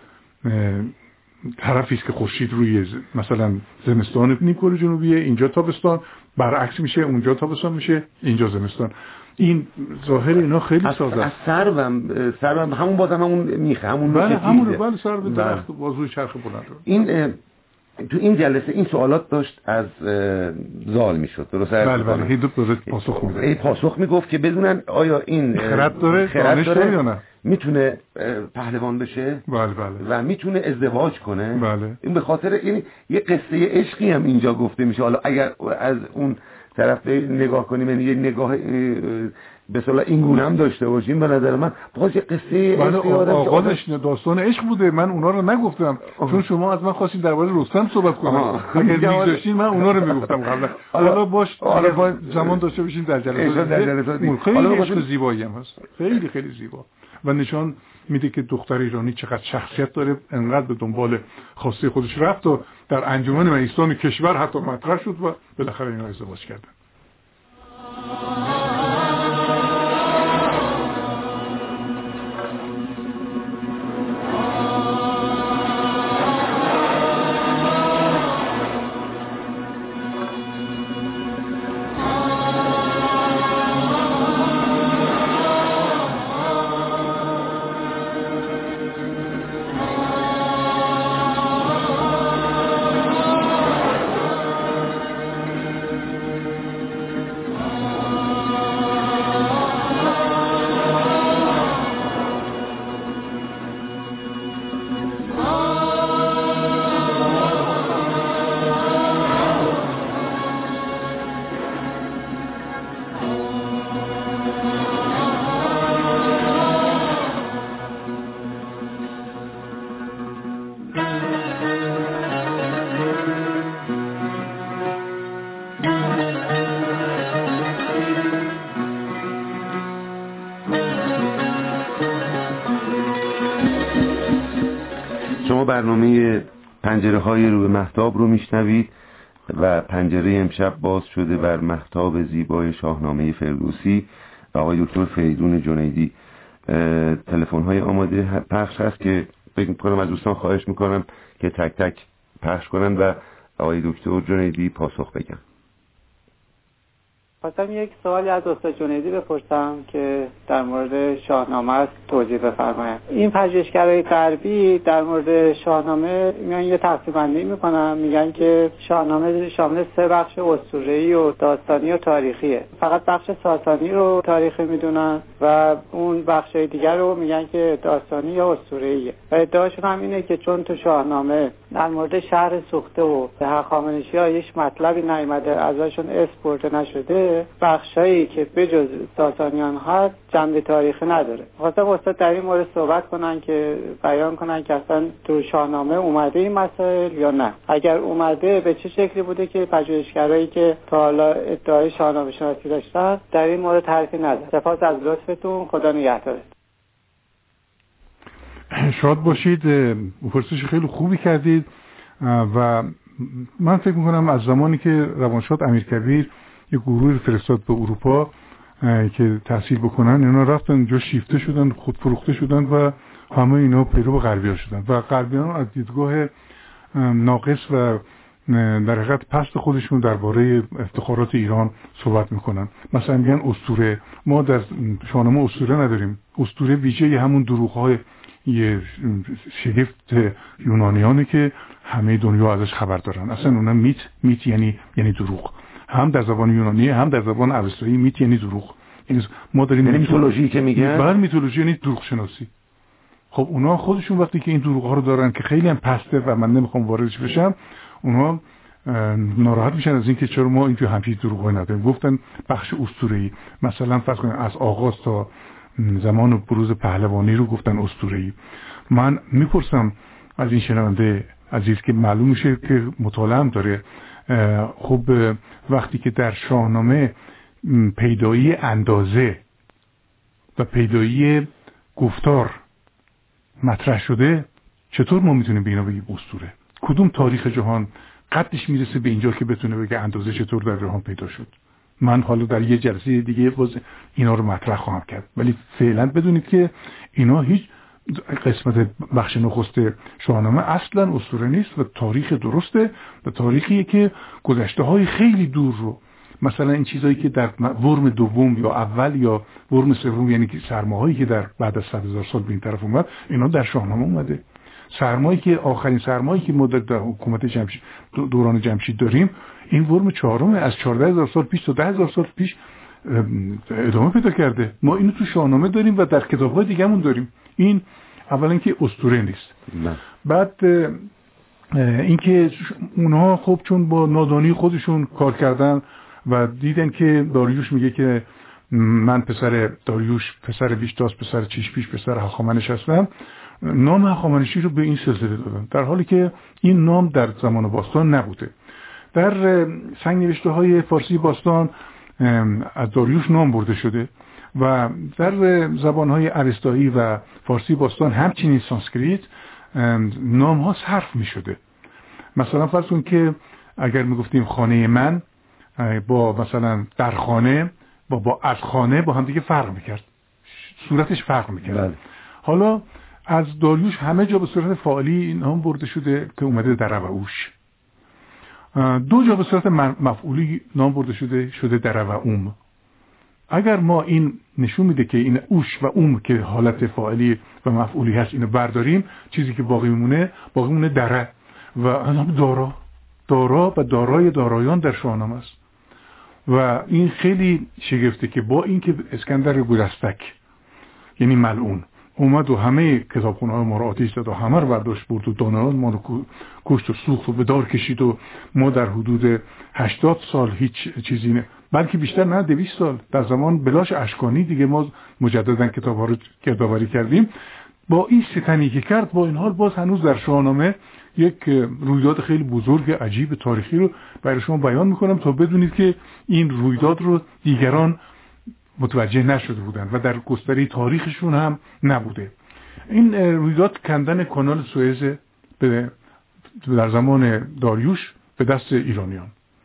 [SPEAKER 2] طرفی است که خورشید روی مثلا زمستان نیمکره جنوبیه، اینجا تابستان، برعکس میشه، اونجا تابستان میشه، اینجا زمستان. این ظاهر اینا خیلی ساده است.
[SPEAKER 3] از سرم سرم همون بازم همون میخه همون
[SPEAKER 2] بله همون بله سر به درخت بازوی چرخ بلند.
[SPEAKER 3] این تو این جلسه این سوالات داشت از زال میشد درسته؟
[SPEAKER 2] بله بله هیدو پاسخ میگفت.
[SPEAKER 3] این پاسخ میگفت که بدونن آیا این
[SPEAKER 2] خرد داره دانش داره یا نه،
[SPEAKER 3] میتونه پهلوان بشه
[SPEAKER 2] بله بله
[SPEAKER 3] و میتونه ازدواج کنه.
[SPEAKER 2] بله
[SPEAKER 3] این به خاطر یعنی یه قصه عشقی هم اینجا گفته میشه. حالا اگر از اون طرف نگاه کنیم یعنی یه نگاه به اصطلاح این گونه هم داشته باشیم به نظر من باز یه قصه
[SPEAKER 2] عشقی آغازش داستان عشق بوده. من اونا رو نگفتم آه. چون شما از من خواستین درباره رستم صحبت کنم. اگه می‌ذاشتین من اونا رو میگفتم قبلا. حالا باش حالا با زمان داشته باشین در جلسات. خیلی عشق زیبایی هم هست. خیلی خیلی زیبا و نشان میده که دختر ایرانی چقدر شخصیت داره، انقدر به دنبال خواسته خودش رفت و در انجمن مجلسان کشور حتی مطرح شد و بالاخره اینا ازدواج کردن.
[SPEAKER 3] برنامه پنجره های رو به مهتاب رو میشنوید و پنجره امشب باز شده بر مهتاب زیبای شاهنامه فردوسی آقای دکتر فریدون جنیدی. تلفن های آماده پخش هست که فکر میکنم از دوستان خواهش میکنم که تک تک پخش کنن و آقای دکتر جنیدی پاسخ بگن.
[SPEAKER 6] خواستم یک سوالی از استاد جنیدی بپرسم که در مورد شاهنامه است توضیح بفرمایند. این پژوهشگرای غربی در مورد شاهنامه میان یه تقسیم بندی میکنن، میگن که شاهنامه شامل سه بخش اسطوره‌ای و داستانی و تاریخیه. فقط بخش ساسانی رو تاریخی میدونن و اون بخشای دیگر رو میگن که داستانی یا اسطوره‌ایه. و ادعاشون هم اینه که چون تو شاهنامه در مورد شهر سوخته و هخامنشی‌ها هیچ مطلبی نیامده، ازشون اسم برده نشده، بخشایی که بجز ساسانیان هست جنبه تاریخی نداره. خواستم استاد در این مورد صحبت کنن که بیان کنن که اصلا تو شاهنامه اومده این مسائل یا نه. اگر اومده به چه شکلی بوده که پژوهشگرایی که تا حالا ادعای شاهنامه شناسی داشتن در این مورد حرفی نزدن. سپاس از لطفتون. خدا نگهدارت.
[SPEAKER 2] شاد باشید. پرسش خیلی خوبی کردید و من فکر میکنم از زمانی که روانشاد امیرکبیر یک گروه فرستاد به اروپا که تحصیل بکنن، اینا رفتن اونجا شیفته شدن، خود فروخته شدن و همه اینا پیرو غربی‌ها شدن و غربیان از دیدگاه ناقص و در حقیقت پست خودشون درباره افتخارات ایران صحبت میکنن. مثلا میگن اسطوره. ما در شاهنامه اسطوره نداریم. اسطوره ویژه همون دروغ‌های یه شگفت یونانیانه که همه دنیا ازش خبر دارن. اصلا اونا میت میت یعنی یعنی دروغ. هم در زبان یونانی هم در زبان اوستایی میت یعنی دروغ. یعنی ما داریم
[SPEAKER 3] میتولوژی که میگن.
[SPEAKER 2] بله میتولوژی یعنی دروغ شناسی. خب اونا خودشون وقتی که این دروغ ها رو دارن که خیلی هم پسته و من نمیخوام واردش بشم، اونا ناراحت میشن از اینکه چرا ما اینجا همچین دروغی نداریم. گفتن بخش اسطوره‌ای، مثلا فرض کنید از آغاز تا زمان بروز پهلوانی رو گفتن اسطوره‌ای. من میپرسم از این شنونده عزیز که معلوم میشه که مطالعه هم داره، خب وقتی که در شاهنامه پیدایی اندازه و پیدایی گفتار مطرح شده، چطور ما میتونیم به اینا بگیم اسطوره؟ کدوم تاریخ جهان قدش میرسه به اینجا که بتونه بگه اندازه چطور در جهان پیدا شد؟ من حالا در یه جلسه دیگه باز اینا رو مطرح خواهم کرد، ولی فعلا بدونید که اینا هیچ قسمت بخش نخست شاهنامه اصلا اسطوره نیست و تاریخ درسته و تاریخیه که گذشته های خیلی دور رو، مثلا این چیزایی که در ورم دوم یا اول یا ورم سوم، یعنی که سرماهایی که در بعد از صد هزار سال به این طرف اومد، اینا در شاهنامه اومده. سرمایی که آخرین سرمایی که ما در حکومت جمشید دوران جمشید داریم، این ورم چهارم از چهارده هزار سال پیش تا ده هزار سال پیش ادامه پیدا کرده. ما اینو تو شاهنامه داریم و در کتاب‌های دیگه‌مون داریم. این اولا که اسطوره نیست. نه. بعد اینکه اونها خب چون با نادانی خودشون کار کردن و دیدن که داریوش میگه که من پسر داریوش، پسر ویشتاس، پسر چیشپیش، پسر هخامنش هستم، نام هخامنشی رو به این سلسله دادن، در حالی که این نام در زمان باستان نبوده. در سنگ نوشته های فارسی باستان از داریوش نام برده شده و در زبان های اوستایی و فارسی باستان همچنین سانسکریت نام ها صرف می شده. مثلا فرض کن که اگر می گفتیم خانه من با مثلا در خانه با با از خانه با هم دیگه فرق میکرد، صورتش فرق میکرد. بله. حالا از داریوش همه جا به صورت فعالی نام برده شده که اومده در و اوش. دو جا به صورت مفعولی نام برده شده شده در و اوم. اگر ما این نشون میده که این اوش و اوم که حالت فاعلی و مفعولی هست اینو برداریم، چیزی که باقی میمونه باقی میمونه دره و نام دارا دارا و دارای دارایان در شاهنامه است. و این خیلی شگفته که با اینکه اسکندر گرستک یعنی ملعون اومد و همه کتابخونه های ما رو آتیش زد و همه رو برداشت برد و دانایان ما رو کشت و سوخت و به دار کشید و ما در حدود هشتاد سال هیچ چیزی نه، بلکه بیشتر نه دویست سال در زمان بلاش اشکانی دیگه ما مجددا کتاب ها رو گردآوری کردیم. با این ستنی که کرد با این حال باز هنوز در شاهنامه یک رویداد خیلی بزرگ عجیب تاریخی رو برای شما بیان میکنم تا بدونید که این رویداد رو دیگران متوجه نشده بودن و در گستره تاریخشون هم نبوده. این رویداد کندن کانال سوئز به در زمان داریوش به دست ایرانیان.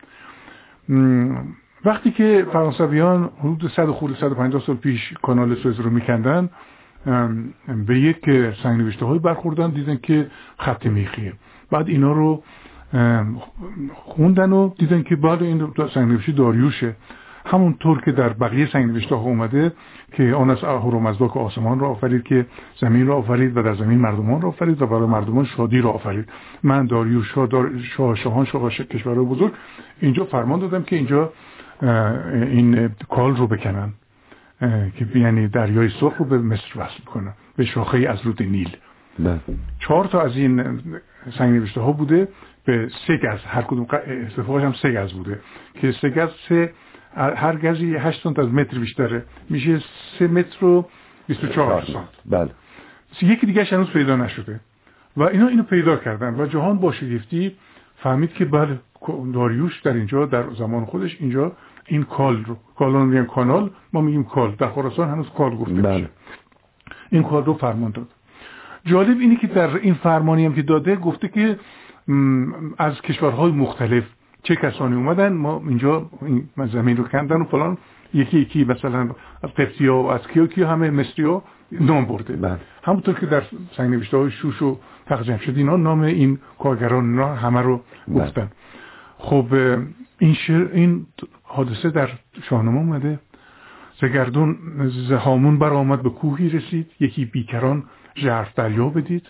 [SPEAKER 2] وقتی که فرانسویان حدود صد خورده صد و پنجاه سال پیش کانال سوئز رو میکندن، به یک سنگ نوشته های برخوردن، دیدن که خط میخیه. بعد اینا رو خوندن و دیدن که بعد این سنگ نوشته داریوشه، همونطور که در بقیه سنگ نوشته ها اومده که آن از اهورامزدا که آسمان را آفرید که زمین را آفرید و در زمین مردمان را آفرید و برای مردمان شادی را آفرید. من داریوش شاه دار... شاه شاهان شاه کشورهای بزرگ اینجا فرمان دادم که اینجا این کال رو بکنن که یعنی دریای سرخ رو به مصر وصل کنن به شاخه از رود نیل. بله. چهار تا از این سنگ نوشته ها بوده به سه گز، هر کدوم استفاقش هم سه گز بوده که سه گز سه هر گزی هشت سانت از متر بیشتره، میشه سه متر و بیست و چهار سانت. بله. یکی دیگه هنوز پیدا نشده و اینا اینو پیدا کردن و جهان با شگفتی فهمید که بله داریوش در اینجا در زمان خودش اینجا این کال رو، کالان میگن کانال، ما میگیم کال، در خراسان هنوز کال گفته بله. میشه. این کال رو فرمان داد. جالب اینه که در این فرمانی هم که داده گفته که از کشورهای مختلف چه کسانی اومدن، ما اینجا این زمین رو کندن و فلان، یکی یکی مثلا از قبطی‌ها و از کیا کیا همه مصری‌ها نام برده. بله. همونطور که در سنگ نوشته های شوش و تخت اینا نام این کارگران همه رو گفتن. بله. خب این شر این حادثه در شاهنامه اومده. زگردون ز هامون برآمد به کوهی رسید، یکی بیکران ژرف دریا بدید.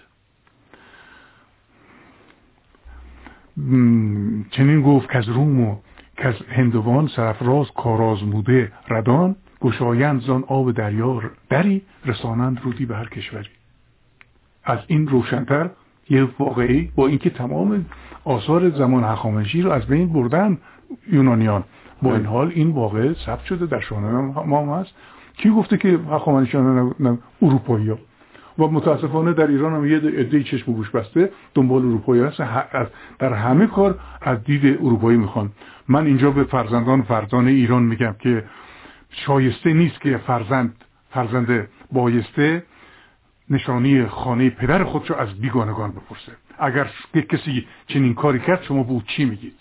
[SPEAKER 2] چنین گفت که از روم و که از هندوان سرفراز کارآزموده ردان، گشایند زان آب دریا دری، رسانند رودی به هر کشوری. از این روشن‌تر یه واقعی با اینکه تمام آثار زمان هخامنشی رو از بین بردن یونانیان، با این حال این واقعه ثبت شده در شاهنامه ما هست. کی گفته که هخامنشیان نه اروپایی‌ها؟ و متاسفانه در ایران هم یه عده‌ای چشم و گوش بسته دنبال اروپایی هست، در همه کار از دید اروپایی میخوان. من اینجا به فرزندان فرزانه ایران میگم که شایسته نیست که فرزند فرزند بایسته نشانی خانه پدر خودش رو از بیگانگان بپرسه. اگر کسی چنین کاری کرد شما به او چی میگید؟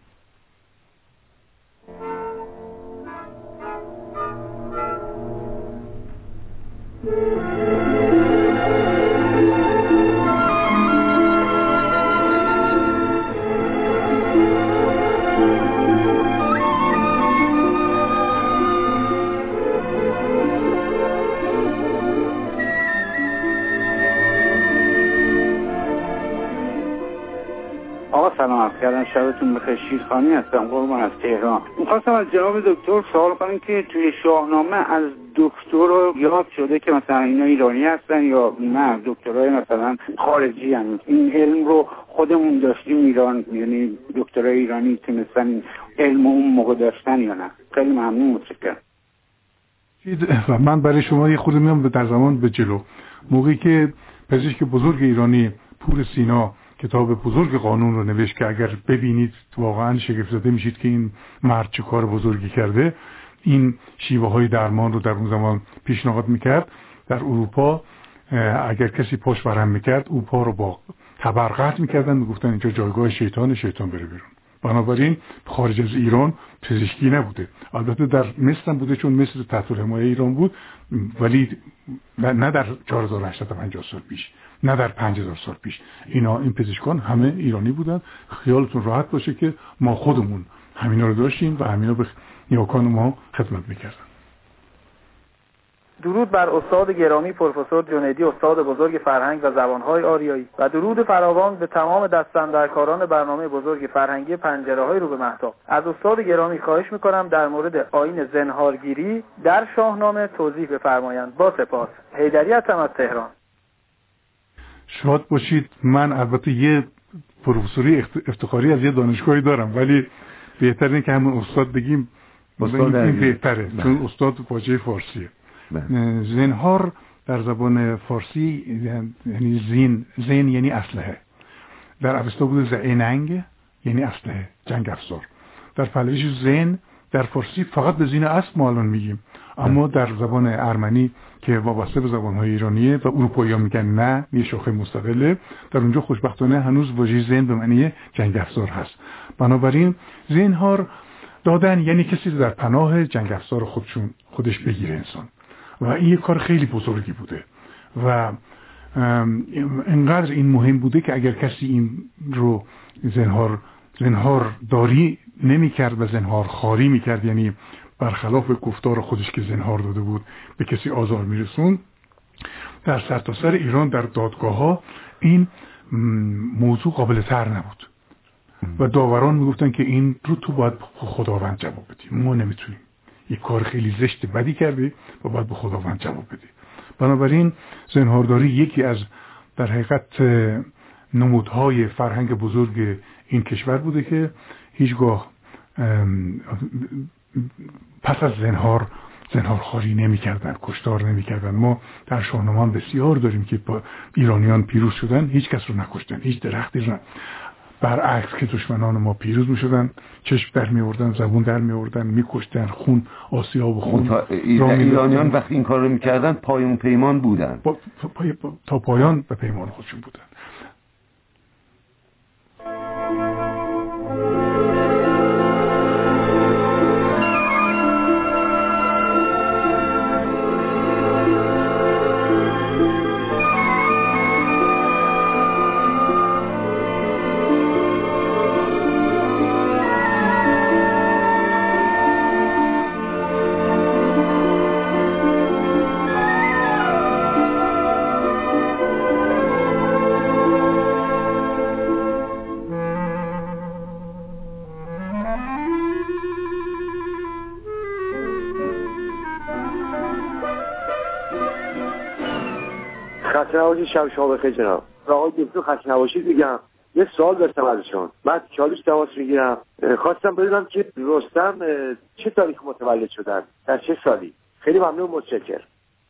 [SPEAKER 7] سلام عرض کردم، شبتون بخیر. شیرخانی هستم، قربان از تهران. میخواستم از جناب دکتر سوال کنم که توی شاهنامه از دکتر یاد شده که مثلا اینا ایرانی هستن یا نه دکترای مثلا خارجی هستن؟ این علم رو خودمون داشتیم ایران، یعنی دکترای ایرانی تونستن این علم اون موقع داشتن یا نه؟ خیلی ممنون، متشکرم.
[SPEAKER 2] و من برای شما یه خورده میام در زمان به جلو. موقعی که پزشک بزرگ ایرانی پور سینا کتاب بزرگ قانون رو نوشت که اگر ببینید واقعا شگفت زده میشید که این مرد چه کار بزرگی کرده، این شیوه های درمان رو در اون زمان پیشنهاد میکرد. در اروپا اگر کسی پاش ورم میکرد او پا رو با تبر قطع میکردن، میگفتن اینجا جایگاه شیطان، شیطان بره بیرون. بنابراین خارج از ایران پزشکی نبوده. البته در مصر هم بوده چون مصر تحت حمایه ایران بود، ولی نه در چهار هزار و هشتصد و پنجاه سال پیش، نه در پنج هزار سال پیش. اینا این پزشکان همه ایرانی بودن. خیالتون راحت باشه که ما خودمون همینا رو داشتیم و همینا به نیاکان ما خدمت میکردن.
[SPEAKER 8] درود بر استاد گرامی پروفسور جنیدی، استاد بزرگ فرهنگ و زبانهای آریایی، و درود فراوان به تمام دستاندرکاران برنامه بزرگ فرهنگی پنجره‌های رو به مهتاب. از استاد گرامی خواهش میکنم در مورد آیین زنهارگیری در شاهنامه توضیح بفرمایند. با سپاس. حیدری هستم از تهران.
[SPEAKER 2] شاد باشید. من البته یه پروفسوری افتخاری از یه دانشگاهی دارم، ولی بهتره که همون استاد بگیم، استاد این بهتره ده. چون استاد واژه فارسیه. ده. زنهار در زبان فارسی یعنی زین، زین یعنی اسلحه. در اوستا بوده زیننگ یعنی اسلحه، جنگ افزار. در پهلویش زین در فارسی فقط به زین اسب ما الان میگیم، اما در زبان ارمنی که وابسته به زبانهای ایرانیه و اروپایی ها میگن نه، یه شاخه مستقله، در اونجا خوشبختانه هنوز واژه زین به معنی جنگ افزار هست. بنابراین زینهار دادن یعنی کسی در پناه جنگ افزار خودشون خودش بگیره انسان، و این یه کار خیلی بزرگی بوده و انقدر این مهم بوده که اگر کسی این رو زنهار زنهار داری نمی کرد و زنهار خاری می کرد، یعنی برخلاف گفتار خودش که زنهار داده بود به کسی آزار می رسون، در سرتاسر ایران در دادگاه ها این موضوع قابل تر نبود و داوران می گفتن که این رو تو باید خداوند جواب بدی، ما نمیتونیم، یک کار خیلی زشت بدی کردی و باید به خداوند جواب بدی. بنابراین زنهارداری یکی از در حقیقت نمودهای فرهنگ بزرگ این کشور بوده که هیچگاه پس از زنهار زنهارخواری نمی کردن، کشتار نمی کردن. ما در شاهنامه بسیار داریم که با ایرانیان پیروز شدن، هیچ کس رو نکشتن، هیچ درختی رو. برعکس که دشمنان ما پیروز می شدن، چشم در می آوردن، زبون در می آوردن، می کشتن، خون آسیاب و خون.
[SPEAKER 3] تا ایرانیان وقتی این کار رو می کردن پایان پیمان بودن،
[SPEAKER 2] با پای با تا پایان به پیمان خودشون بودن.
[SPEAKER 9] خسته شب شما بخیر جناب. آقای دکتر خسته نباشید میگم. یه سوال داشتم ازشون. من چالش تماس میگیرم. خواستم بدونم که رستم چه تاریخ متولد شدن؟ در چه سالی؟ خیلی ممنون، متشکرم.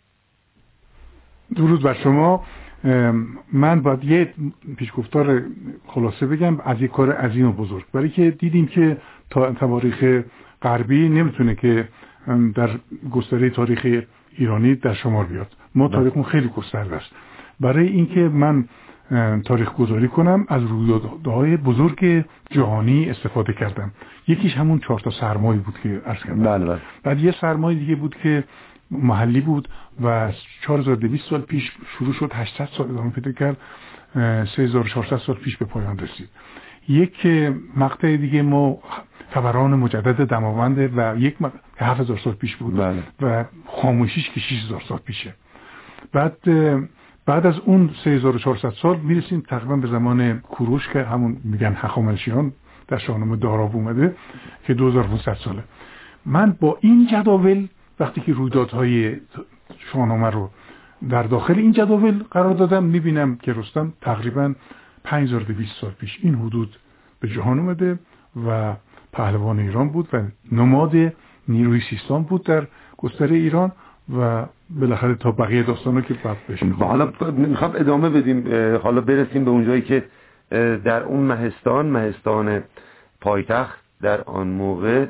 [SPEAKER 2] درود بر شما. من باید یه پیشگفتار خلاصه بگم از یک کار عظیم و بزرگ، برای که دیدیم که تا تاریخ غربی نمیتونه که در گستره تاریخ ایرانی در شمار بیاد. ما تاریخمون خیلی گسترده است. برای اینکه من تاریخ گذاری کنم از رویدادهای بزرگ جهانی استفاده کردم. یکیش همون چهار تا سرمایه بود که عرض کردم.
[SPEAKER 3] بله بله.
[SPEAKER 2] بعد یه سرمایه دیگه بود که محلی بود و چهار هزار و دویست سال پیش شروع شد، هشتصد سال ادامه پیدا کرد، سه هزار و چهارصد سال پیش به پایان رسید. یک مقطع دیگه ما فوران مجدد دماونده و یک مقطع هفت هزار سال پیش بود. بله. و خاموشیش که شش هزار سال پیشه. بعد بعد از اون سه هزار و چهارصد سال میرسیم تقریبا به زمان کوروش که همون میگن هخامنشیان در شاهنامه داراب اومده که دو هزار و پانصد ساله. من با این جداول وقتی که رویدادهای شاهنامه رو در داخل این جداول قرار دادم میبینم که رستم تقریبا پنج هزار و دویست سال پیش این حدود به جهان اومده و پهلوان ایران بود و نماد نیروی سیستان بود در گستره ایران و بالاخره تا بقیه داستانا که بعد بشه.
[SPEAKER 3] حالا میخوام ادامه بدیم، حالا برسیم به اونجایی که در اون مهستان مهستان پایتخت در آن موقع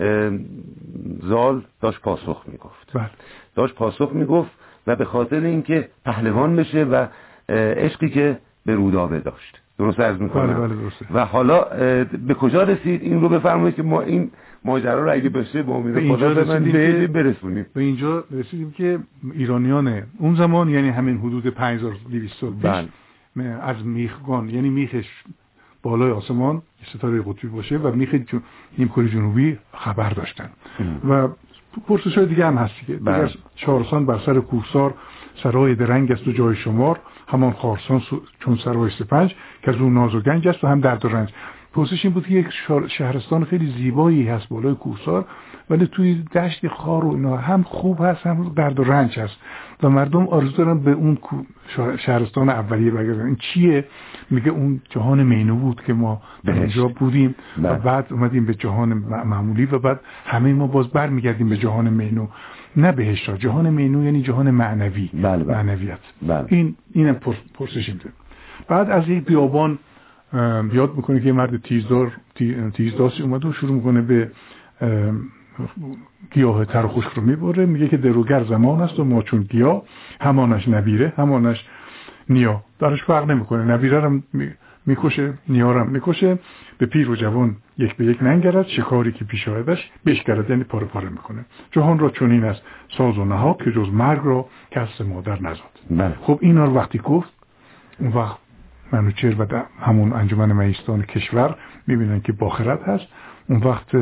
[SPEAKER 3] زال داشت پاسخ میگفت.
[SPEAKER 2] بله.
[SPEAKER 3] داشت پاسخ میگفت و به خاطر اینکه پهلوان بشه و عشقی که به رودابه داشت. درست عرض میکنم؟
[SPEAKER 2] بله بله درسته.
[SPEAKER 3] و حالا به کجا رسید؟ این رو بفرمایید که ما این ماجرا رو اگه بشه با امید خدا ببندیم برسونیم.
[SPEAKER 2] به اینجا رسیدیم که ایرانیان اون زمان، یعنی همین حدود پنج هزار و دویست سال پیش، از میخگان، یعنی میخش بالای آسمان ستاره قطبی باشه و میخ نیمکره جنوبی خبر داشتن. ام. و پرسش‌های دیگه هم هستی که دیگر چهارسان بر سر کوهسار سرای درنگ است و جای شمار، همان خارسان چون سرای سپنج که از اون ناز و گنج است و هم درد و رنج. پرسش این بود که یک شهرستان خیلی زیبایی هست بالای کوهسار، ولی توی دشت خار و اینا هم خوب هست هم درد و رنج هست و مردم آرزو دارن به اون شهرستان اولیه برگردن. این چیه؟ میگه اون جهان مینو بود که ما به اونجا بودیم و بعد اومدیم به جهان معمولی و بعد همه ما باز برمیگردیم به جهان مینو، نه بهشت. جهان مینو یعنی جهان معنوی.
[SPEAKER 3] بله بله.
[SPEAKER 2] معنویت.
[SPEAKER 3] بله.
[SPEAKER 2] این اینم پرسش میده. بعد از یک بیابان یاد میکنه که مرد تیزدار تیزداسی اومده و شروع میکنه به گیاه تر و خشک رو میبره. میگه که دروگر زمان است و ما چون گیاه، همانش نبیره همانش نیا. درش فرق نمیکنه، نبیره رو میکشه نیا رو میکشه. به پیر و جوان یک به یک ننگرد، شکاری که پیش آیدش بشکرد، یعنی پاره پاره میکنه. جهان را چنین است ساز و نهاد که جز مرگ را کس مادر نزاد. خب اینا رو وقتی گفت، اون وقت منوچهر و همون انجمن مهستان کشور میبینن که باخرت هست. اون وقت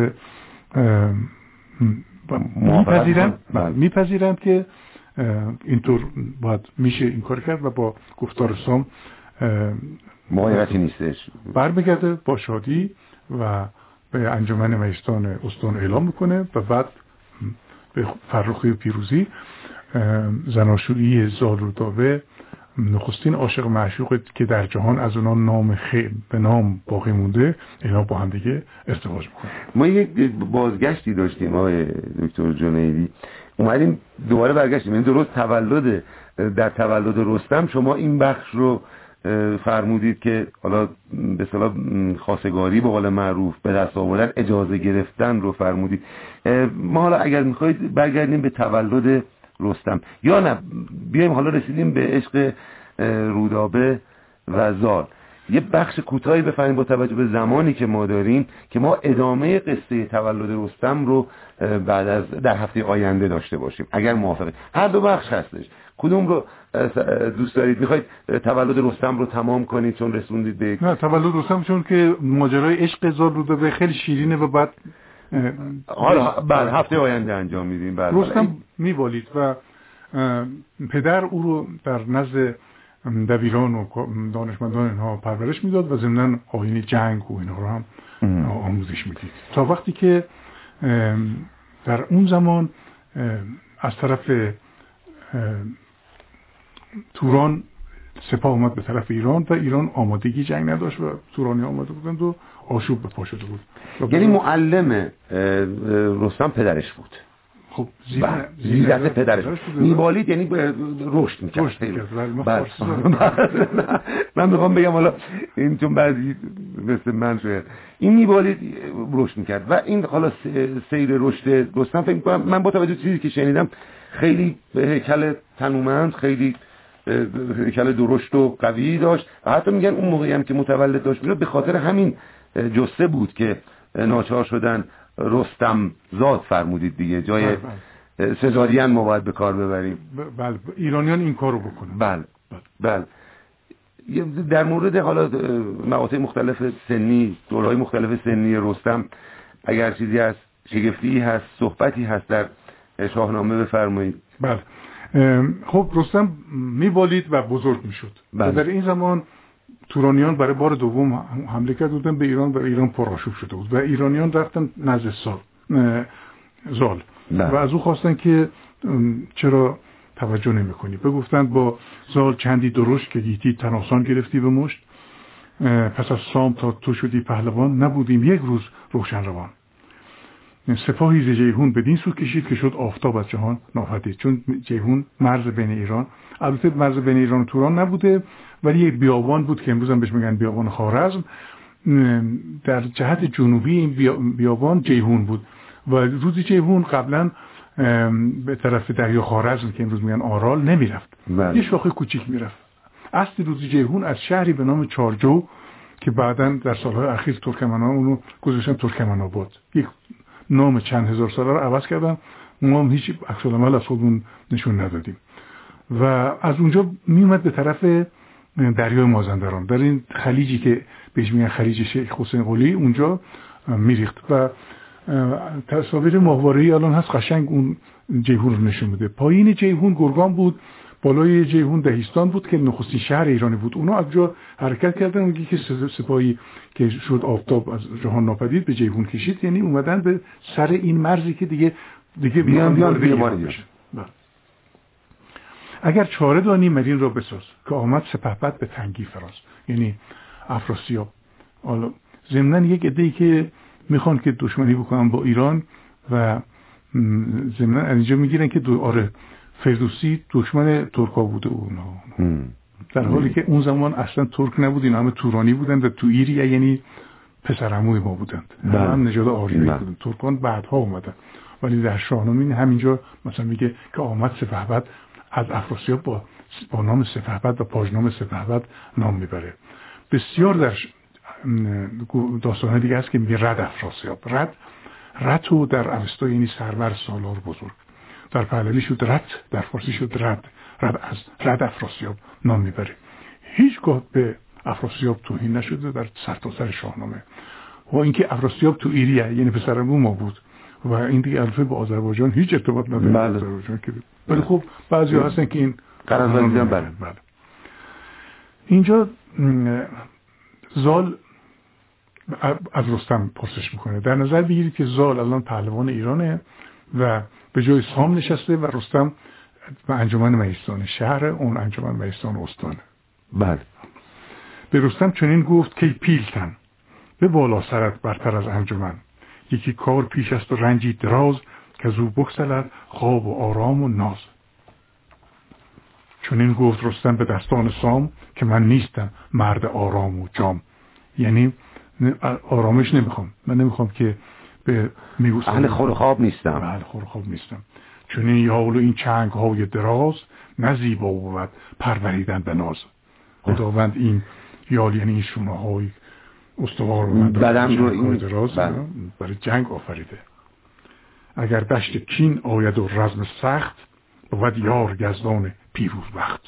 [SPEAKER 2] میپذیرند میپذیرند که اینطور باید میشه این کار کرد و با گفتار سام
[SPEAKER 3] مغایرتی نیستش،
[SPEAKER 2] برمیگرده با شادی و به انجمن مهستان استان اعلام میکنه و بعد به فرخی پیروزی زناشویی زال رودابه، نخستین عاشق معشوق که در جهان از اونها نام خیل به نام باقی مونده، اینا با هم دیگه ازدواج میکنن.
[SPEAKER 3] ما یک بازگشتی داشتیم آقای دکتر جنیدی، اومدیم دوباره برگشتیم. این درست تولد در تولد رستم شما این بخش رو فرمودید که حالا به اصطلاح خواستگاری به قول معروف به دست آوردن، اجازه گرفتن رو فرمودید. ما حالا اگر میخواید برگردیم به تولد رستم یا نه بیایم حالا رسیدیم به عشق رودابه و زال، یه بخش کوتاهی بفرمایید با توجه به زمانی که ما داریم که ما ادامه قصه تولد رستم رو بعد از در هفته آینده داشته باشیم اگر موافقید. هر دو بخش هستش، کدوم رو دوست دارید؟ میخواید تولد رستم رو تمام کنید چون رسوندید به
[SPEAKER 2] نه تولد رستم چون که ماجرای عشق زال رودابه خیلی شیرینه و بعد
[SPEAKER 3] حالا بعد هفته آینده انجام میدیم. بعد
[SPEAKER 2] رستم میبالید و پدر او رو در نزد دبیران و دانشمندان اینها پرورش میداد و ضمناً آیین جنگ و اینها رو هم آموزش میدید تا وقتی که در اون زمان از طرف توران سپاه اومد به طرف ایران و ایران آمادگی جنگ نداشت و تورانی آماده بودند و آشوب به پا شده بود.
[SPEAKER 3] یعنی معلم رستم پدرش بود.
[SPEAKER 2] خب
[SPEAKER 3] زیر دست پدرش میبالید، یعنی رشد میکرد.
[SPEAKER 2] رشد میکرد.
[SPEAKER 3] من میخوام بگم حالا این چون بعضی مثل من شاید این میبالید رشد میکرد و این حالا سیر رشد رستم فکر میکنم من با توجه چیزی که شنیدم خیلی هیکل تنومند، خیلی هیکل درشت و قوی داشت و حتی میگن اون موقعی هم که متولد داشت میشد به خاطر همین جثه بود که ناچار شدن رستم زاد فرمودید دیگه، جای سزارین ما باید به کار ببریم.
[SPEAKER 2] بله ایرانیان این کارو بکنن.
[SPEAKER 3] بله بله. در مورد حالا مقاطع مختلف سنی، دورهای مختلف سنی رستم اگر چیزی هست، شگفتی هست، صحبتی هست در شاهنامه بفرمایید.
[SPEAKER 2] بله خب رستم میبالید و بزرگ میشد. بله. در این زمان تورانیان برای بار دوم حمله کرده بودن به ایران و ایران پرآشوب شده بود و ایرانیان رفتن نزد سال زال و از او خواستن که چرا توجه نمی کنی. بگفتند با زال چندی درشت که گیتی تناسان گرفتی به مشت، پس از سام تا تو شدی پهلوان، نبودیم یک روز روشن روان. سپاهی ز جیهون بدین سو کشید که شد آفتاب از جهان ناپدید. چون جیهون مرز بین ایران، البته مرز بین ایران و توران نبوده، ولی یک بیابان بود که امروز هم بهش میگن بیابان خوارزم. در جهت جنوبی این بیابان جیهون بود و رود جیهون قبلا به طرف دریا خوارزم که امروز میگن آرال نمیرفت، یه شاخه کوچیک میرفت. اصل رود جیهون از شهری به نام چارجو که بعداً در سالهای اخیر ترکمنان اونو گذاشتن ترکمن‌آباد، یک نام چند هزار ساله رو عوض کردن، ما هم هیچ عکس‌العمل از خودمون نشون ندادیم و از اونجا میومد به طرف دریای مازندران، در این خلیجی که بهش میگن خلیج شیخ حسین قلی اونجا میریخت و تصاویر ماهواره‌ای الان هست قشنگ اون جیهون رو نشون میده. پایین جیهون گرگان بود، بالای جیهون دهیستان بود که نخستین شهر ایرانی بود. اونا از جا حرکت کردن، میگه که سپاهی که شد آفتاب از جهان ناپدید به جیهون کشید، یعنی اومدن به سر این مرزی که دیگه دیگه بیان بیان بیان بشه. اگر چاره دانی مدین را بساز که آمد سپهبد به تنگی فراز، یعنی افراسیاب. حالا ضمن یک عده‌ای که میخوان که دشمنی بکنن با ایران و ضمن از اینجا میگیرن که دو آره فردوسی دشمن ترکا بوده اونا، در حالی که اون زمان اصلا ترک نبود، اینا همه تورانی بودند و تو ایریا یعنی پسرعموی ما بودند، هم نژاد آریایی بودند. ترکان بعدها اومدن، ولی در شاهنامه همینجا مثلا میگه که آمد سپهبد، از افراسیاب با با نام سپهبد و پاژنام سپهبد نام میبره. بسیار در داستان دیگه هست که میگه رد افراسیاب. رد رتو در اوستا یعنی سرور سالار بزرگ، در پهلوی شد رد، در فارسی شد رد، رد از رد افراسیاب نام میبره. هیچگاه به افراسیاب توهین نشده در سرتاسر شاهنامه. و اینکه افراسیاب تو ایریه یعنی پسرعمو ما بود و این دیگه البته با آذربایجان هیچ ارتباط نداره.
[SPEAKER 3] بله.
[SPEAKER 2] آذربایجان که ولی خب بعضی هستن که این
[SPEAKER 3] قرار بندیدن. بله
[SPEAKER 2] بله. اینجا زال از رستم پرسش میکنه. در نظر بگیرید که زال الان پهلوان ایرانه و به جای سام نشسته و رستم به انجمن مهستان شهر، اون انجمن مهستان استانه.
[SPEAKER 3] بله.
[SPEAKER 2] به رستم چنین گفت که پیلتن به بالا سرت برتر از انجمن، یکی کار پیش است و رنجی دراز که زو بکسلد خواب و آرام و ناز. چنین گفت رستم به دستان سام که من نیستم مرد آرام و جام، یعنی آرامش نمیخوام، من نمیخوام که به میگوسم
[SPEAKER 3] اهل خور خواب نیستم.
[SPEAKER 2] اهل خور خواب نیستم. چون این یال و این چنگ های دراز نزیبا بود پروریدن به ناز. خداوند این یال یعنی این شونه های استوار
[SPEAKER 3] بدن رو این
[SPEAKER 2] دراز برای جنگ آفریده. اگر دشت کین آید و رزم سخت بود یار گزدان پیروز بخت.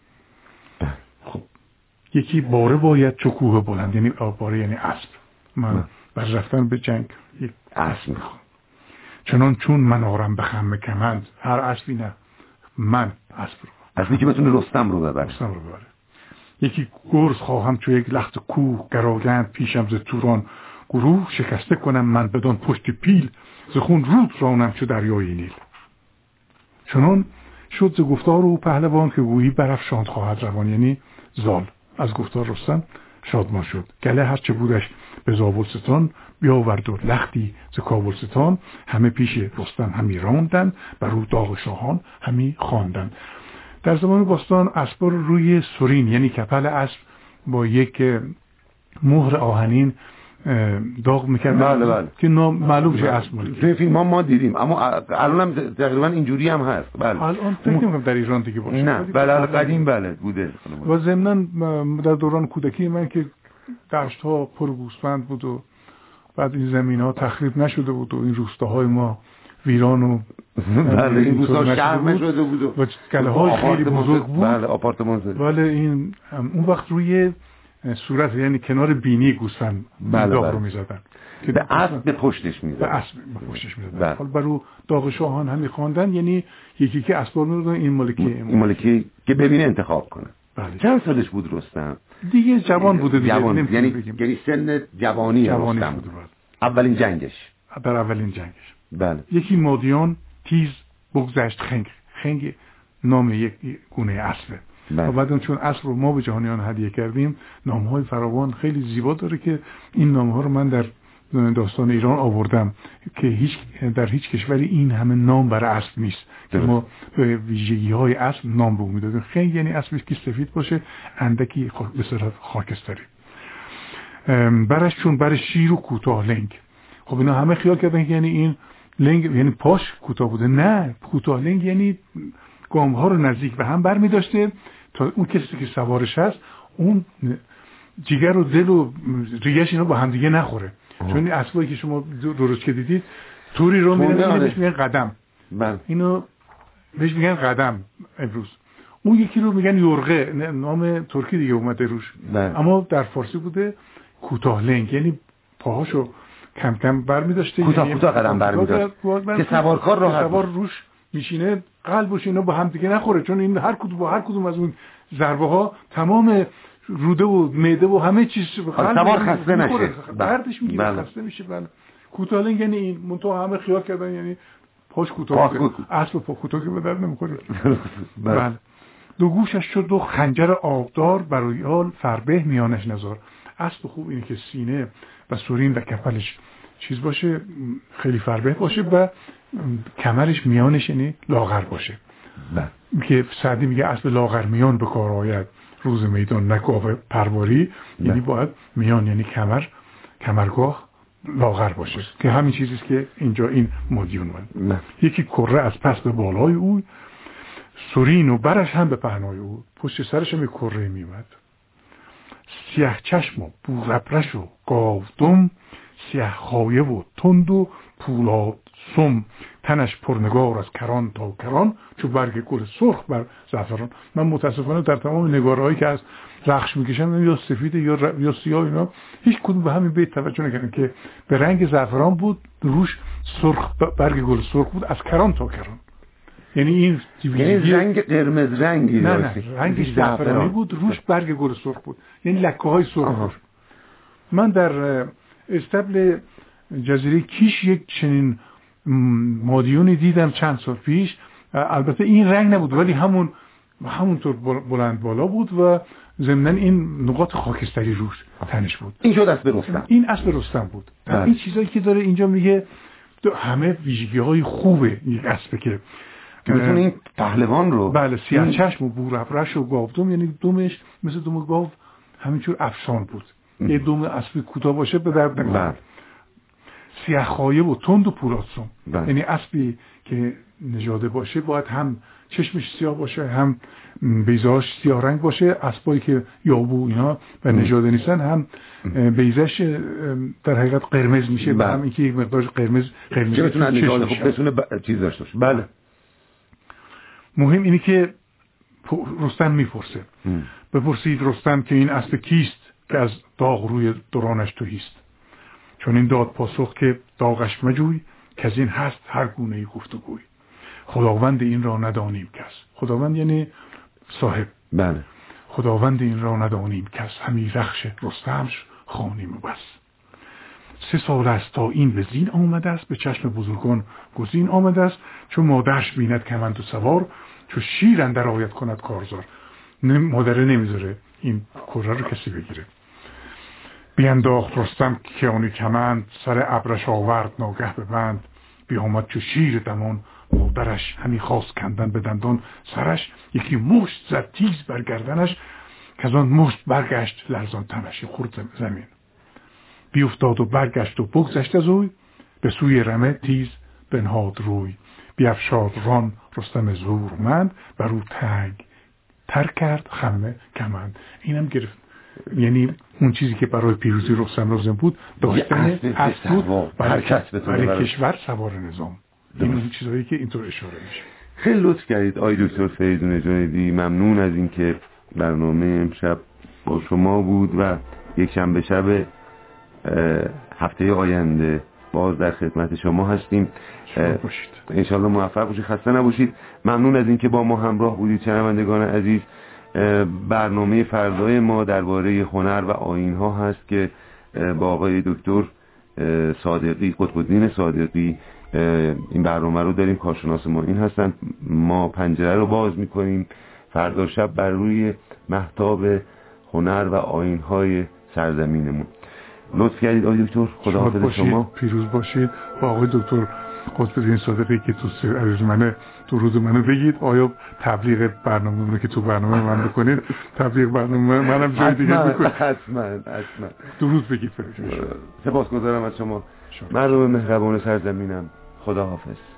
[SPEAKER 2] خب یکی باره باید چو کوه بلند، یعنی باره یعنی اسب. من بر رفتن به جنگ یک اسب میخوام، چنان چون من آرم به خم کمند، هر اسبی نه، من اسب رو
[SPEAKER 3] اسبی که بتونه رستم رو ببره.
[SPEAKER 2] رستم رو ببره. یکی گرز خواهم چو یک لخت کوه، گراگند پیشم ز توران گروه، شکسته کنم من بدان پشت پیل، ز خون رود رانم چو دریای نیل. چنان شد ز گفتار او پهلوان که گویی برافشاند خواهد روان، یعنی زال از گفتار رستم شادمان شد. گله هرچه بودش به زابلستان، بیاورد و لختی ز کابلستان، همه پیش رستم همی راندن، بر او داغ شاهان همی خواندن. در زمان باستان اسبا رو روی سرین یعنی کپل اسب با یک مهر آهنین داغ میکردن.
[SPEAKER 3] بله بله.
[SPEAKER 2] که نام معلوم شه اسب مال.
[SPEAKER 3] توی فیلم ها ما دیدیم، اما الان هم تقریبا اینجوری هم هست. بله.
[SPEAKER 2] الان فکر نمی‌کنم در ایران دیگه باشه.
[SPEAKER 3] نه بله قدیم بله بوده.
[SPEAKER 2] و ضمناً در دوران کودکی من که دشت ها پر گوسفند بود و بعد این زمین ها تخریب نشده بود و این روستاهای ما ویران و
[SPEAKER 3] بله این روستا شهر نشده بود و
[SPEAKER 2] گله های خیلی بزرگ بود.
[SPEAKER 3] بله آپارتمان زده.
[SPEAKER 2] بله این اون وقت روی صورت یعنی کنار بینی گوسفند
[SPEAKER 3] بله
[SPEAKER 2] داغ
[SPEAKER 3] بله.
[SPEAKER 2] رو می‌زدن
[SPEAKER 3] که به اسب به پشتش می‌زدن.
[SPEAKER 2] به اسب به پشتش می‌زدن. حالا برو داغ شاهان هم می‌خواندن، یعنی یکی که اسبار می‌دادن این مالکی
[SPEAKER 3] این مالکی که ببینه انتخاب کنه.
[SPEAKER 2] بله.
[SPEAKER 3] چند سالش بود رستم؟
[SPEAKER 2] دیگه جوان بوده دیگه.
[SPEAKER 3] جوان. یعنی یعنی سن جوانی
[SPEAKER 2] جوانی
[SPEAKER 3] رستم
[SPEAKER 2] بوده.
[SPEAKER 3] اولین جنگش.
[SPEAKER 2] در اولین جنگش.
[SPEAKER 3] بله.
[SPEAKER 2] یکی مادیان تیز بگذشت خنگ. خنگ نام یک گونه اسبه. بله. و بعد چون اسب رو ما به جهانیان هدیه کردیم، نام‌های فراوان خیلی زیبا داره که این نام‌ها رو من در داستان ایران آوردم که هیچ در هیچ کشوری این همه نام برای اسب نیست که ما به ویژگی های اسب نام به میدادیم. خیلی یعنی اسبی که سفید باشه، اندکی به صورت خاکستری. برش چون برای شیر و کوتاه لنگ. خب اینا همه خیال کردن که یعنی این لنگ یعنی پاش کوتاه بوده. نه، کوتاه لنگ یعنی گام ها رو نزدیک به هم برمی داشته تا اون کسی که سوارش هست اون جگر و دل و ریگش اینا با هم دیگه نخوره. آه. چون این اسبایی که شما درست که دیدید توری رو میرن بهش میگن قدم.
[SPEAKER 3] بله.
[SPEAKER 2] اینو بهش میگن قدم امروز. اون یکی رو میگن یورغه، نام ترکی دیگه اومده روش.
[SPEAKER 3] بله.
[SPEAKER 2] اما در فارسی بوده کوتاه لنگ، یعنی پاهاشو کم کم برمی داشته،
[SPEAKER 3] کوتاه کوتاه قدم برمی داشت که سوارکار راحت
[SPEAKER 2] سوار روش میشینه قلبش اینا با هم دیگه نخوره، چون این هر کدوم با هر کدوم از اون ضربه ها تمام روده و معده و همه چیز
[SPEAKER 3] سوار خسته نشه،
[SPEAKER 2] دردش میگیره،
[SPEAKER 3] بله.
[SPEAKER 2] خسته میشه. بله. کوتاه لنگ یعنی این منتها همه خیال کردن یعنی پاش کوتاه، اصل پا کوتاه که به درد نمیخوره. بله. دو گوشش شد دو خنجر آبدار، برای آل فربه میانش نزار. اصل خوب اینه که سینه و سورین و کفلش چیز باشه، خیلی فربه باشه و کمرش میانش یعنی لاغر باشه.
[SPEAKER 3] بله.
[SPEAKER 2] که سعدی میگه اصل لاغر میان به کار آید، روز میدان نکاو پرواری. یعنی باید میان یعنی کمر کمرگاه لاغر باشه که همین چیزیست که اینجا این مدیون من. یکی کره از پس به بالای او، سورین و برش هم به پهنای او، پشت سرش هم کره میومد. سیاه چشم و بوربرش و گاودم، سیاه خایه و تند و پولاد سم، تنش پرنگار از کران تا کران، چو برگ گل سرخ بر زعفران. من متاسفانه در تمام نگارهایی که از رخش میکشن یا سفید یا ر... یا سیاه اینا هیچ کدوم به همین بیت توجه نکردن که به رنگ زعفران بود، روش سرخ برگ گل سرخ بود از کران تا کران. یعنی این
[SPEAKER 3] یعنی رنگ قرمز رنگی
[SPEAKER 2] نه نه رنگش زعفرانی بود، روش برگ گل سرخ بود، یعنی لکه های سرخ بود. من در استبل جزیره کیش یک چنین مادیونی دیدم چند سال پیش. البته این رنگ نبود ولی همون همونطور بلند بالا بود و ضمناً این نقاط خاکستری روش تنش بود.
[SPEAKER 3] این شد اسب رستم.
[SPEAKER 2] این اسب رستم بود. این چیزایی که داره اینجا میگه همه ویژگی‌های خوبه یک اسب که
[SPEAKER 3] میتونه این پهلوان رو.
[SPEAKER 2] بله. سیاه چشم و بوربرش و گاودم، یعنی دومش مثل دوم گاو همینجور افشان بود. یه دوم اسب کوتاه باشه به درد نمیخوره. سیاه خایه و تند و پولادسم، یعنی اسبی که نژاده باشه باید هم چشمش سیاه باشه هم بیضه‌اش سیاه رنگ باشه. اسبایی که یابو اینا و نژاده نیستن هم بیضه‌اش در حقیقت قرمز میشه و هم اینکه یک مقدار قرمز قرمز
[SPEAKER 3] که بتونه نژاد خوب بتونه ب... چیز داشته باشه. بله.
[SPEAKER 2] مهم اینه که رستم میپرسه بپرسید رستم که این اسب کیست که از داغ روی دورانش توهیست، چون این داد پاسخ که داغش مجوی که از این هست هر گونه ای گفتگوی. خداوند این را ندانیم کس. خداوند یعنی صاحب.
[SPEAKER 3] بله.
[SPEAKER 2] خداوند این را ندانیم کس، همی رخش رستمش خوانیم و بس. سه سال است تا این به زین آمده است، به چشم بزرگان گزین آمده است. چون مادرش بیند کمند و سوار، چو شیر اندر آید کند کارزار. مادره نمیذاره این کره رو کسی بگیره. بینداخت رستم که آنی کمند، سر ابرش آورد ناگه ببند. بیامد چو شیر دمان، مادرش همی خواست کندن به دندان سرش. یکی مشت زد تیز بر گردنش، که از آن مشت برگشت لرزان تنش. خورد زمین بیفتاد و برگشت و بگذشت از اوی، به سوی رمه تیز بنهاد روی. بیفشاد ران رستم زورمند، بر او تنگ تر کرد خمه کمند. اینم گرفت، یعنی اون چیزی که برای پیروزی رستم لازم بود داشتن اسب بود برای کشور سوار نظام. این اون چیزایی که اینطور اشاره میشه.
[SPEAKER 3] خیلی لطف کردید آقای دکتر فریدون جنیدی. ممنون از اینکه برنامه امشب با شما بود و یک شنبه شب هفته آینده باز در خدمت شما هستیم. انشالله موفق باشید، خسته نباشید. ممنون از اینکه با ما همراه بودید شنوندگان عزیز. برنامه فردای ما درباره هنر و آیین‌ها هست که با آقای دکتر صادقی قطب‌الدین صادقی این برنامه رو داریم. کارشناس ما این هستن. ما پنجره رو باز می‌کنیم فردا شب بر روی مهتاب هنر و آیین‌های سرزمینمون. لطف کردید آقای دکتر. خداحافظ شما.
[SPEAKER 2] پیروز باشید. با آقای دکتر قطب‌الدین صادقی که تو عروض منه درود منو بگید. آیا تبلیغ برنامه رو که تو برنامه من بکنید تبلیغ برنامه منم جای دیگه بکنید.
[SPEAKER 3] حتما حتما
[SPEAKER 2] درود بگید.
[SPEAKER 3] سپاسگزارم از شما. مردم مهربان سرزمینم. خداحافظ.